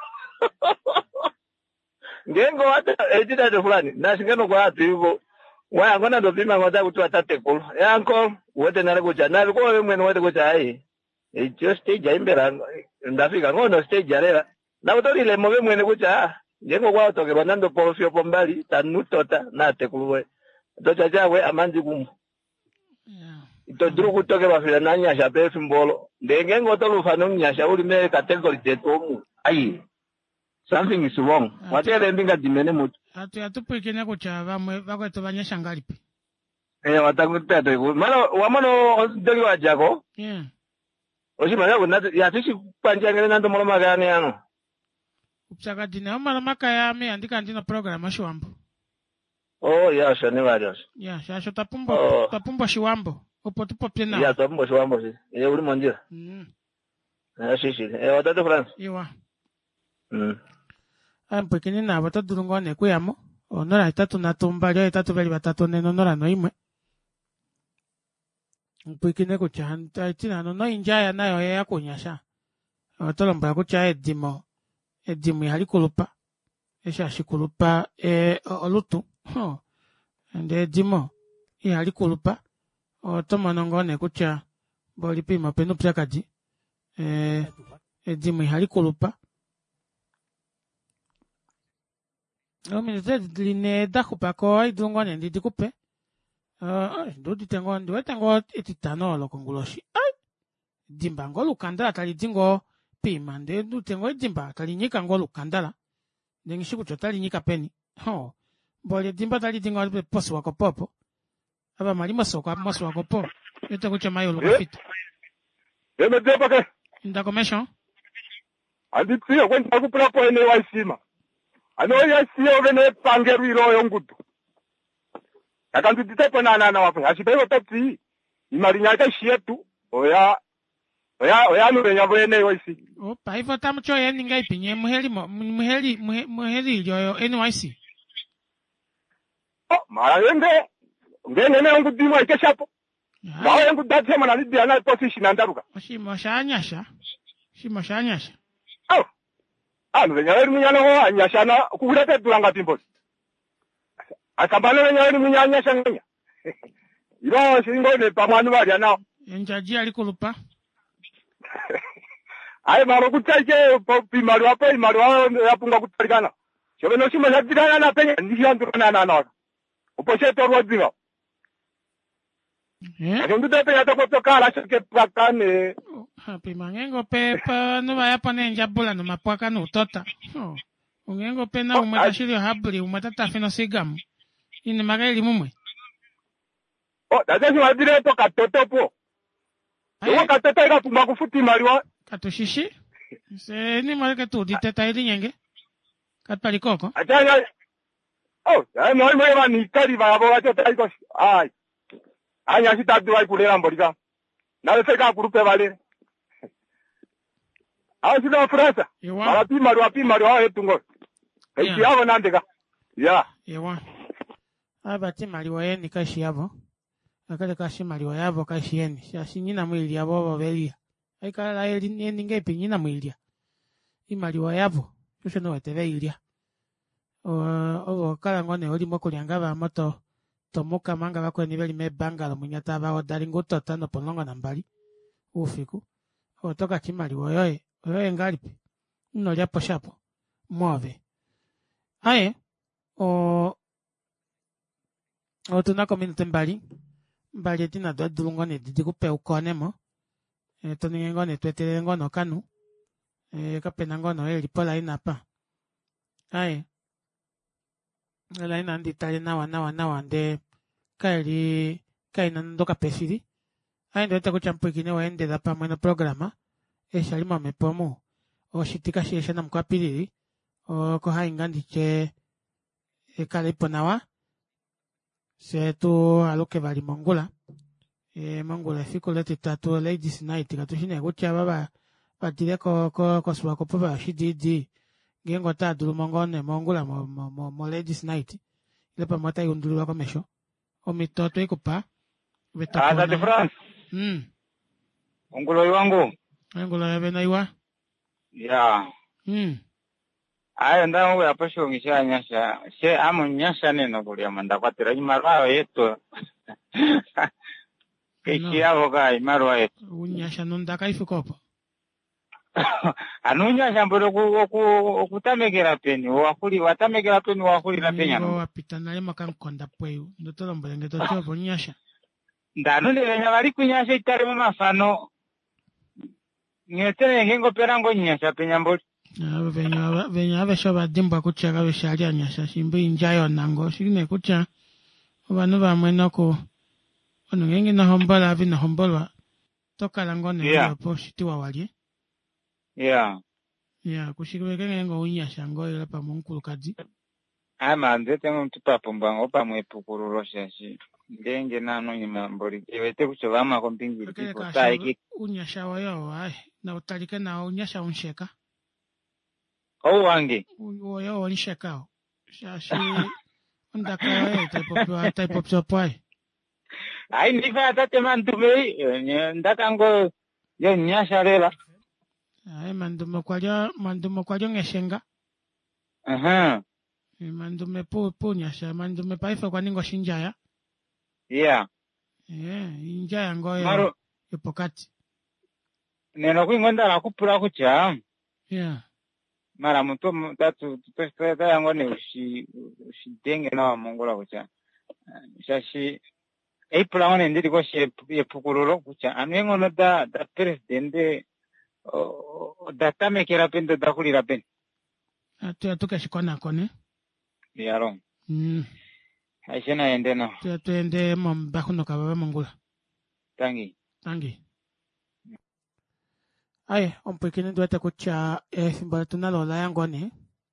ngengo hata edita de fulani na singeno kwa atu hivyo Wa ngona ndo pima ngota kutu atate kulo. Ya uncle, wote nare kucha. Na ko wewe mwene wote kucha ai. Just stage imbera ndafika ngono stage alela. Na utorile mobe mwene kucha. Njengo kwa utoke nando pofio pombali tanutota na tekuluwe. Tocha jawe amanzi kumu. Ito duru kutoke bafila nanya shape fimbolo. Ndenge ngoto lufano nyasha uli me category tetomu. Ai. Something is wrong. Watele mbinga dimene mutu. Atupo ikene kucha vamwe vakwetu vanyesha ngalipi. Watakutea tu. Wamano ndeli wajako. Yeah. Oshima ya tishi panjia ngene nando moloma gani ano. Upsaka dina moloma kaya me andika ndina program shiwambo. Oh yeah, shani varios. Yeah, shasho tapumbo shiwambo. Opo tupo plena. Yeah, tapumbo shiwambo si. Uli monjira. Shishi. Watatu France. Iwa. Mpekini na watatu durungone kuyamo. Onora itatu na tumbalio itatu veli batatu neno nora no imwe. Mpekini kucha itina no injaya nayo ya kunyasha. Otolomba kucha edimo yali kulupa. Esha shikulupa olutu. Ande edimo yali kulupa. Otomanongone kucha bolipi mapenu pyakadi. Edimo yali kulupa. Line dakupa ko idungone ndi dikupe. Ndo ditengo ndo etengo etitano lo konguloshi. Dimba ngolu kandala tali dingo pima nde ndo tengo dimba tali nyika ngolu kandala. Ndengi shiku tali nyika peni. Bole dimba tali dingo posu wako popo. Aba malima soko mosu wako po. Ete kucha mayo lo kapita. Eme depa ke. Nda commission. Andi tsiyo kwenda kupula ko ene waisima. Ano ya siyo vene pangeru ilo yongudu. Yakandu ditepo na wapu. Ashipeyo tati. Imarinyaka shietu. Oya nure nyavene yoisi. Opa, hivyo tamucho ye ninga ipinye muheli yoyo NYC. Mara yenge. Ngene yongudu mo ikeshapo. Mara yongudu dati ya manalidi ya na position andaruka. Shimo shanyasha. Venyaleri munyana ho anyashana kukurete duranga timbo. Akambana venyaleri munyanya shanganya. Ilo shingo ne pamanu bali ana. Enjaji ali kulupa. Ai maro kutaike pimari wapo imari wa yapunga kutarikana. Shobe no shima shadira na penya ndiyandurana na. Uposhe torwa dinga. Ndio ndio penya tokotoka la shike prakane. Happy mangengo pepa no vaya pone njabula no mapwaka no tota. Ungengo pena umatashiri habuli umatata fino sigamu. Ini magari mumwe. Dajeshi wadire to katoto po. Yo katoto ika puma kufuti mariwa. Katoshishi? Se ni mareke tu diteta ili nyenge. Katpali koko. Achanya. Ai moi ni kari ba bo acho tai ko. Ai. Anya sita duai kulera mboriga. Na wefeka kurupe vale. Sina Fransa. Marwapi etungo. Eki yavo nandega. Ya. Yewa. Abati maliwa yeni kashi yavo. Akale kashi maliwa yavo kashi yeni. Shashi nina mwili yavo wavelia. Aikala yeni ngepi nina mwili. Imaliwa yavo. Shusho no wateve ilia. Owo kala ngone oli moko liangava moto. Tomuka manga wako niveli me bangalo munyata bao daringo totano ponongo nambali. Ufiku. Otoka chimaliwa yoye. Oyo ngalipi. No liapo shapo. Muove. Aye. Tunako minute mbali. Mbali tina doa dulungone didikupe ukone mo. Toningengone tuetere ngono kanu. Kapena ngono lipola inapa. Aye. Ela ina nditale nawa nde. Kaina ndoka pesiri. Aye ndo ete kuchampu ikine waende dapa mweno programa. Eshalima mepomo oshitika shesha na mkwapiriri ko haingandi che kale ponawa setu aloke bali mongula mongula fiko leti tatu ladies night katushine kucha baba batire ko swa ko papa shididi gengo ta dulu mongone mongula mo ladies night ile pa mata yundulu wako mesho o mitoto ikupa Asa de France. Mongolo wangu. Angola ya benaiwa. Ya. Ayo ndao ya pasho ngisha nyasha. She amo nyasha neno kulia manda kwatira imarwa yetu. Kishia hoga imarwa yetu. Unyasha nundaka ifukopo. Anunya shambolo kutamekera peni watamekera peni wakuli na penya no wapita naye makankonda pweyu ndotolo mbolenge tochobo nyasha ndano lenya bali kunyasha itare mu mafano ngetere ngengo perango nyasha penya mboli venya abesho badimba kuchaka beshali nyasha shimbi injayo nango shine kucha abantu bamwe noko ono ngenge na hombola abi na hombolwa tokala ngone yapo shitiwa wali kushikibeke ngengo unyasha ngoyo pa munkulukazi ama ndete mtipapo mbango pa mwepukururo shashi ngenge nano nyima mboli ewete kuchovama kompingiri tipo saiki unyasha wayo ai na utalike na unyasha unsheka wange oyo unsheka shashi ndaka type of supply ai nifa tate mantume ndaka ngo yo nyasha lela mandume kwalyo ngeshenga. Mandume po nyasha, mandume paifa kwa ningo shinjaya. Injaya ngoyo yopokati. Neno kuingonda la kupura kucha. Mara mtu tatu tutesta yango ne ushidenge na wa mongola kucha. Shashi April one ndiri ko yepukururo kucha. Anwengo no da presidente data mekera pende dakulira pen. Atuka shikona kone. Yaro. Aishena ende no. Tuende mambakuno kababa mongula. Tangi. Aye, ompekene dueta kucha simbala tunalola yangone.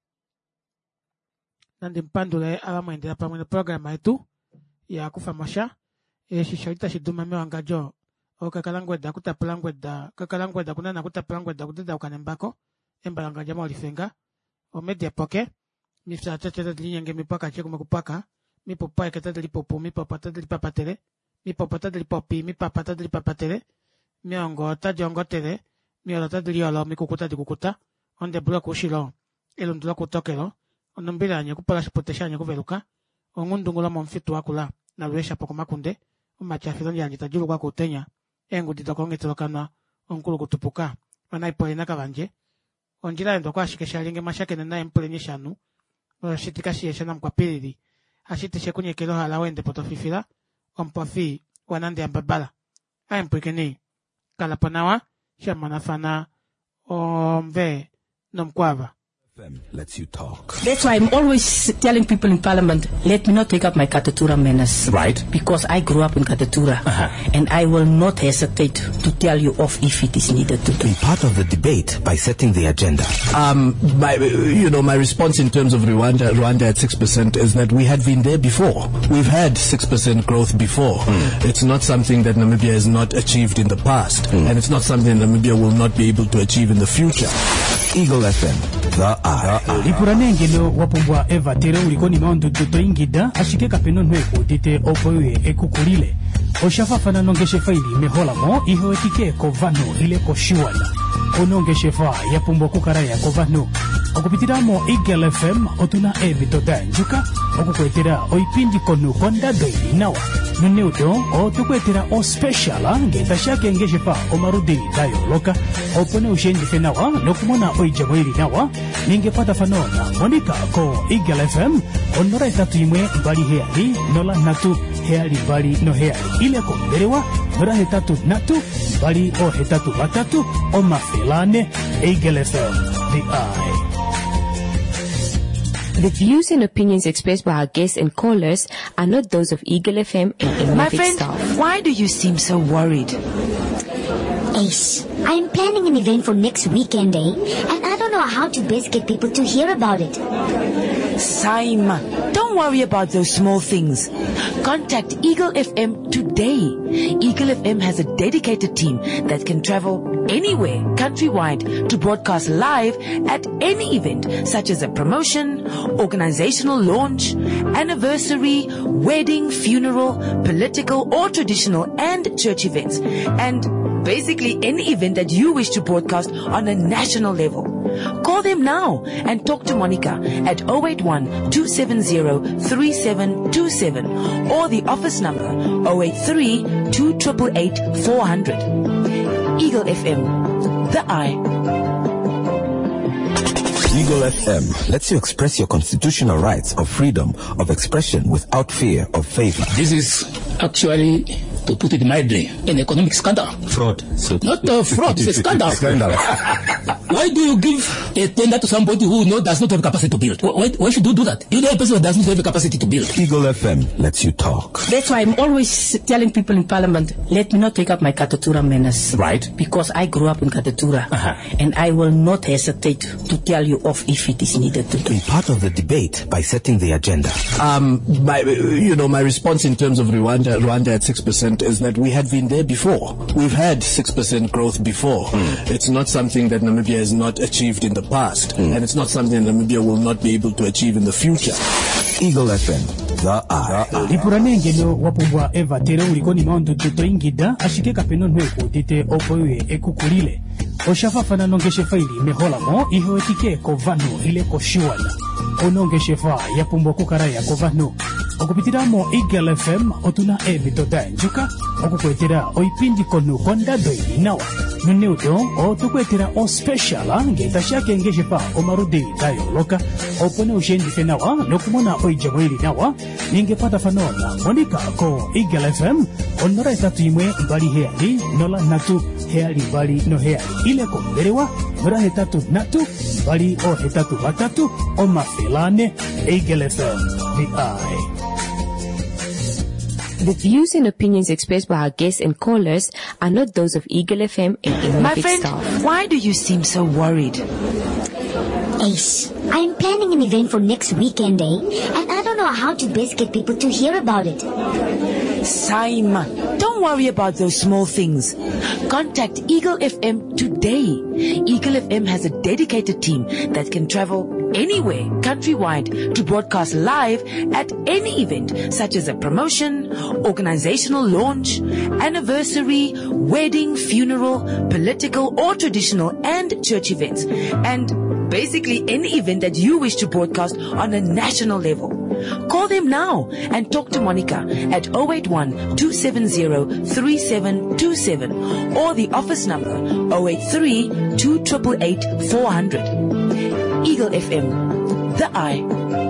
Nandi mpandule ala mwendela pamwe programa yetu ya kufamasha. Shishalita shiduma mewangajo. Kakalangweda kutapulangweda kakalangweda kunana kutapulangweda kudeda ukanembako embalanga jama olifenga omedia poke mifsa tete linyenge mipaka cheko makupaka mipopa ekatadeli popo mipapa tadeli papatere mipapa tadeli popi mipapa tadeli papatere miongo tajongo tere miola tadeli olo mikukuta dikukuta onde bula kushilo elundula kutokelo onombila anye kupala shipotesha anye kuveluka ongundungula momfitu wakula na luesha poko makunde umachafilo nyanje tajulu kwa kutenya engu ditakongetelo kana onkulu kutupuka wanaipo ina kabanje onjira ndo kwa shikesha linge mashake na empole nyeshanu shitika shiyesha na mkwapiriri ashitishe kunye kelo hala wende potofifila ompofi wanande ambabala aimpwekeni kalapanawa shamanafana omve nomkwava. Lets you talk. That's why I'm alwaalways telling people in Parliament, let me not take up my Katatura manners. Right. Because I grew up in Katatura. And I will not hesitate to tell you off if it is needed to do. Be part of the debate by setting the agenda. My response in terms of Rwanda at 6% is that we had been there before. We've had 6% growth before. It's not something that Namibia has not achieved in the past. And it's not something Namibia will not be able to achieve in the future. Eagle FM, the lipuranengelo wapumbwa eva tere ulikoni maundu tutoingida ashike kapeno nweku tite opoye ekukulile oshafafana nongeshe faili meholamo iho etike kovano ile koshiwana onongeshe fa yapumbwa kukaraya kovano okupitiramo Eagle FM otuna evitoda njuka okukwetera oipindi konu konda doini nawa nuneudo otukwetera o special ngeta shake ngeshe fa omarudini dayo loka opone ushendife nawa nokumona oijamweli nawa ningepata fanona monika ko Eagle FM onora etatu imwe mbali heali nola natu heali mbali no heali ile komberewa nora hetatu natu mbali o hetatu batatu o mafelane Eagle FM the eye. The views and opinions expressed by our guests and callers are not those of Eagle FM and My MFX friend, staff. why do you seem so worried? Ace, I'm planning an event for next weekend, and I don't know how to best get people to hear about it. Saima, don't worry about those small things. Contact Eagle FM today. Eagle FM has a dedicated team that can travel anywhere countrywide to broadcast live at any event, such as a promotion, organizational launch, anniversary, wedding, funeral, political or traditional and church events, and basically any event that you wish to broadcast on a national level. Call them now and talk to Monica at 081-270-3727 or the office number 083-288-400. Eagle FM, the eye. Eagle FM lets you express your constitutional rights of freedom of expression without fear of favor. This is actually, to put it mildly, an economic scandal. Fraud. So not a fraud, it's a scandal. Why do you give a tender to somebody who does not have capacity to build? Why should you do that? You know a person that does not have the capacity to build. Eagle FM lets you talk. That's why I'm always telling people in Parliament, let me not take up my Katatura manners. Right. Because I grew up in Katatura. And I will not hesitate to tell you off if it is needed to do. Be part of the debate by setting the agenda. My response in terms of Rwanda at 6% is that we had been there before. We've had 6% growth before. It's not something that Namibia has not achieved in the past, and it's not something that Namibia will not be able to achieve in the future. Eagle FM, the eye. Lipuranenge no wapungwa eva tere ulikoni maundu tuto ingida ashike kapeno nweko tite opoye ekukulile. Oshafa fana nongeshe faili mehola mo iho etike kovano ile koshiwana. Onongeshe fa ya pumbo kukara ya kovano. Okupitira mo Eagle FM otuna evitoda njuka. Okukwetera oipindi konu konda doidi nawa. Nuneuto otukwetera o speciala ngeta shake ngeshe fa omarudi dayo loka. Opone ushendi fenawa nokumona oijamwili nawa. Ningepata fanola Monica ko Eagle FM onora etatu imwe mbali heali nola natu heali mbali no heali ile komberewa nora hetatu natu mbali o hetatu batatu o mafelane Eagle FM the eye. The views and opinions expressed by our guests and callers are not those of Eagle FM and any My of its friend, staff. why do you seem so worried? Ace, I'm planning an event for next weekend, and I don't know how to best get people to hear about it. Simon, don't worry about those small things. Contact Eagle FM today. Eagle FM has a dedicated team that can travel anywhere countrywide to broadcast live at any event, such as a promotion, organizational launch, anniversary, wedding, funeral, political or traditional and church events, and basically any event that you wish to broadcast on a national level. Call them now and talk to Monica at 081-270-3727 or the office number 083-288-400. Eagle FM, the eye.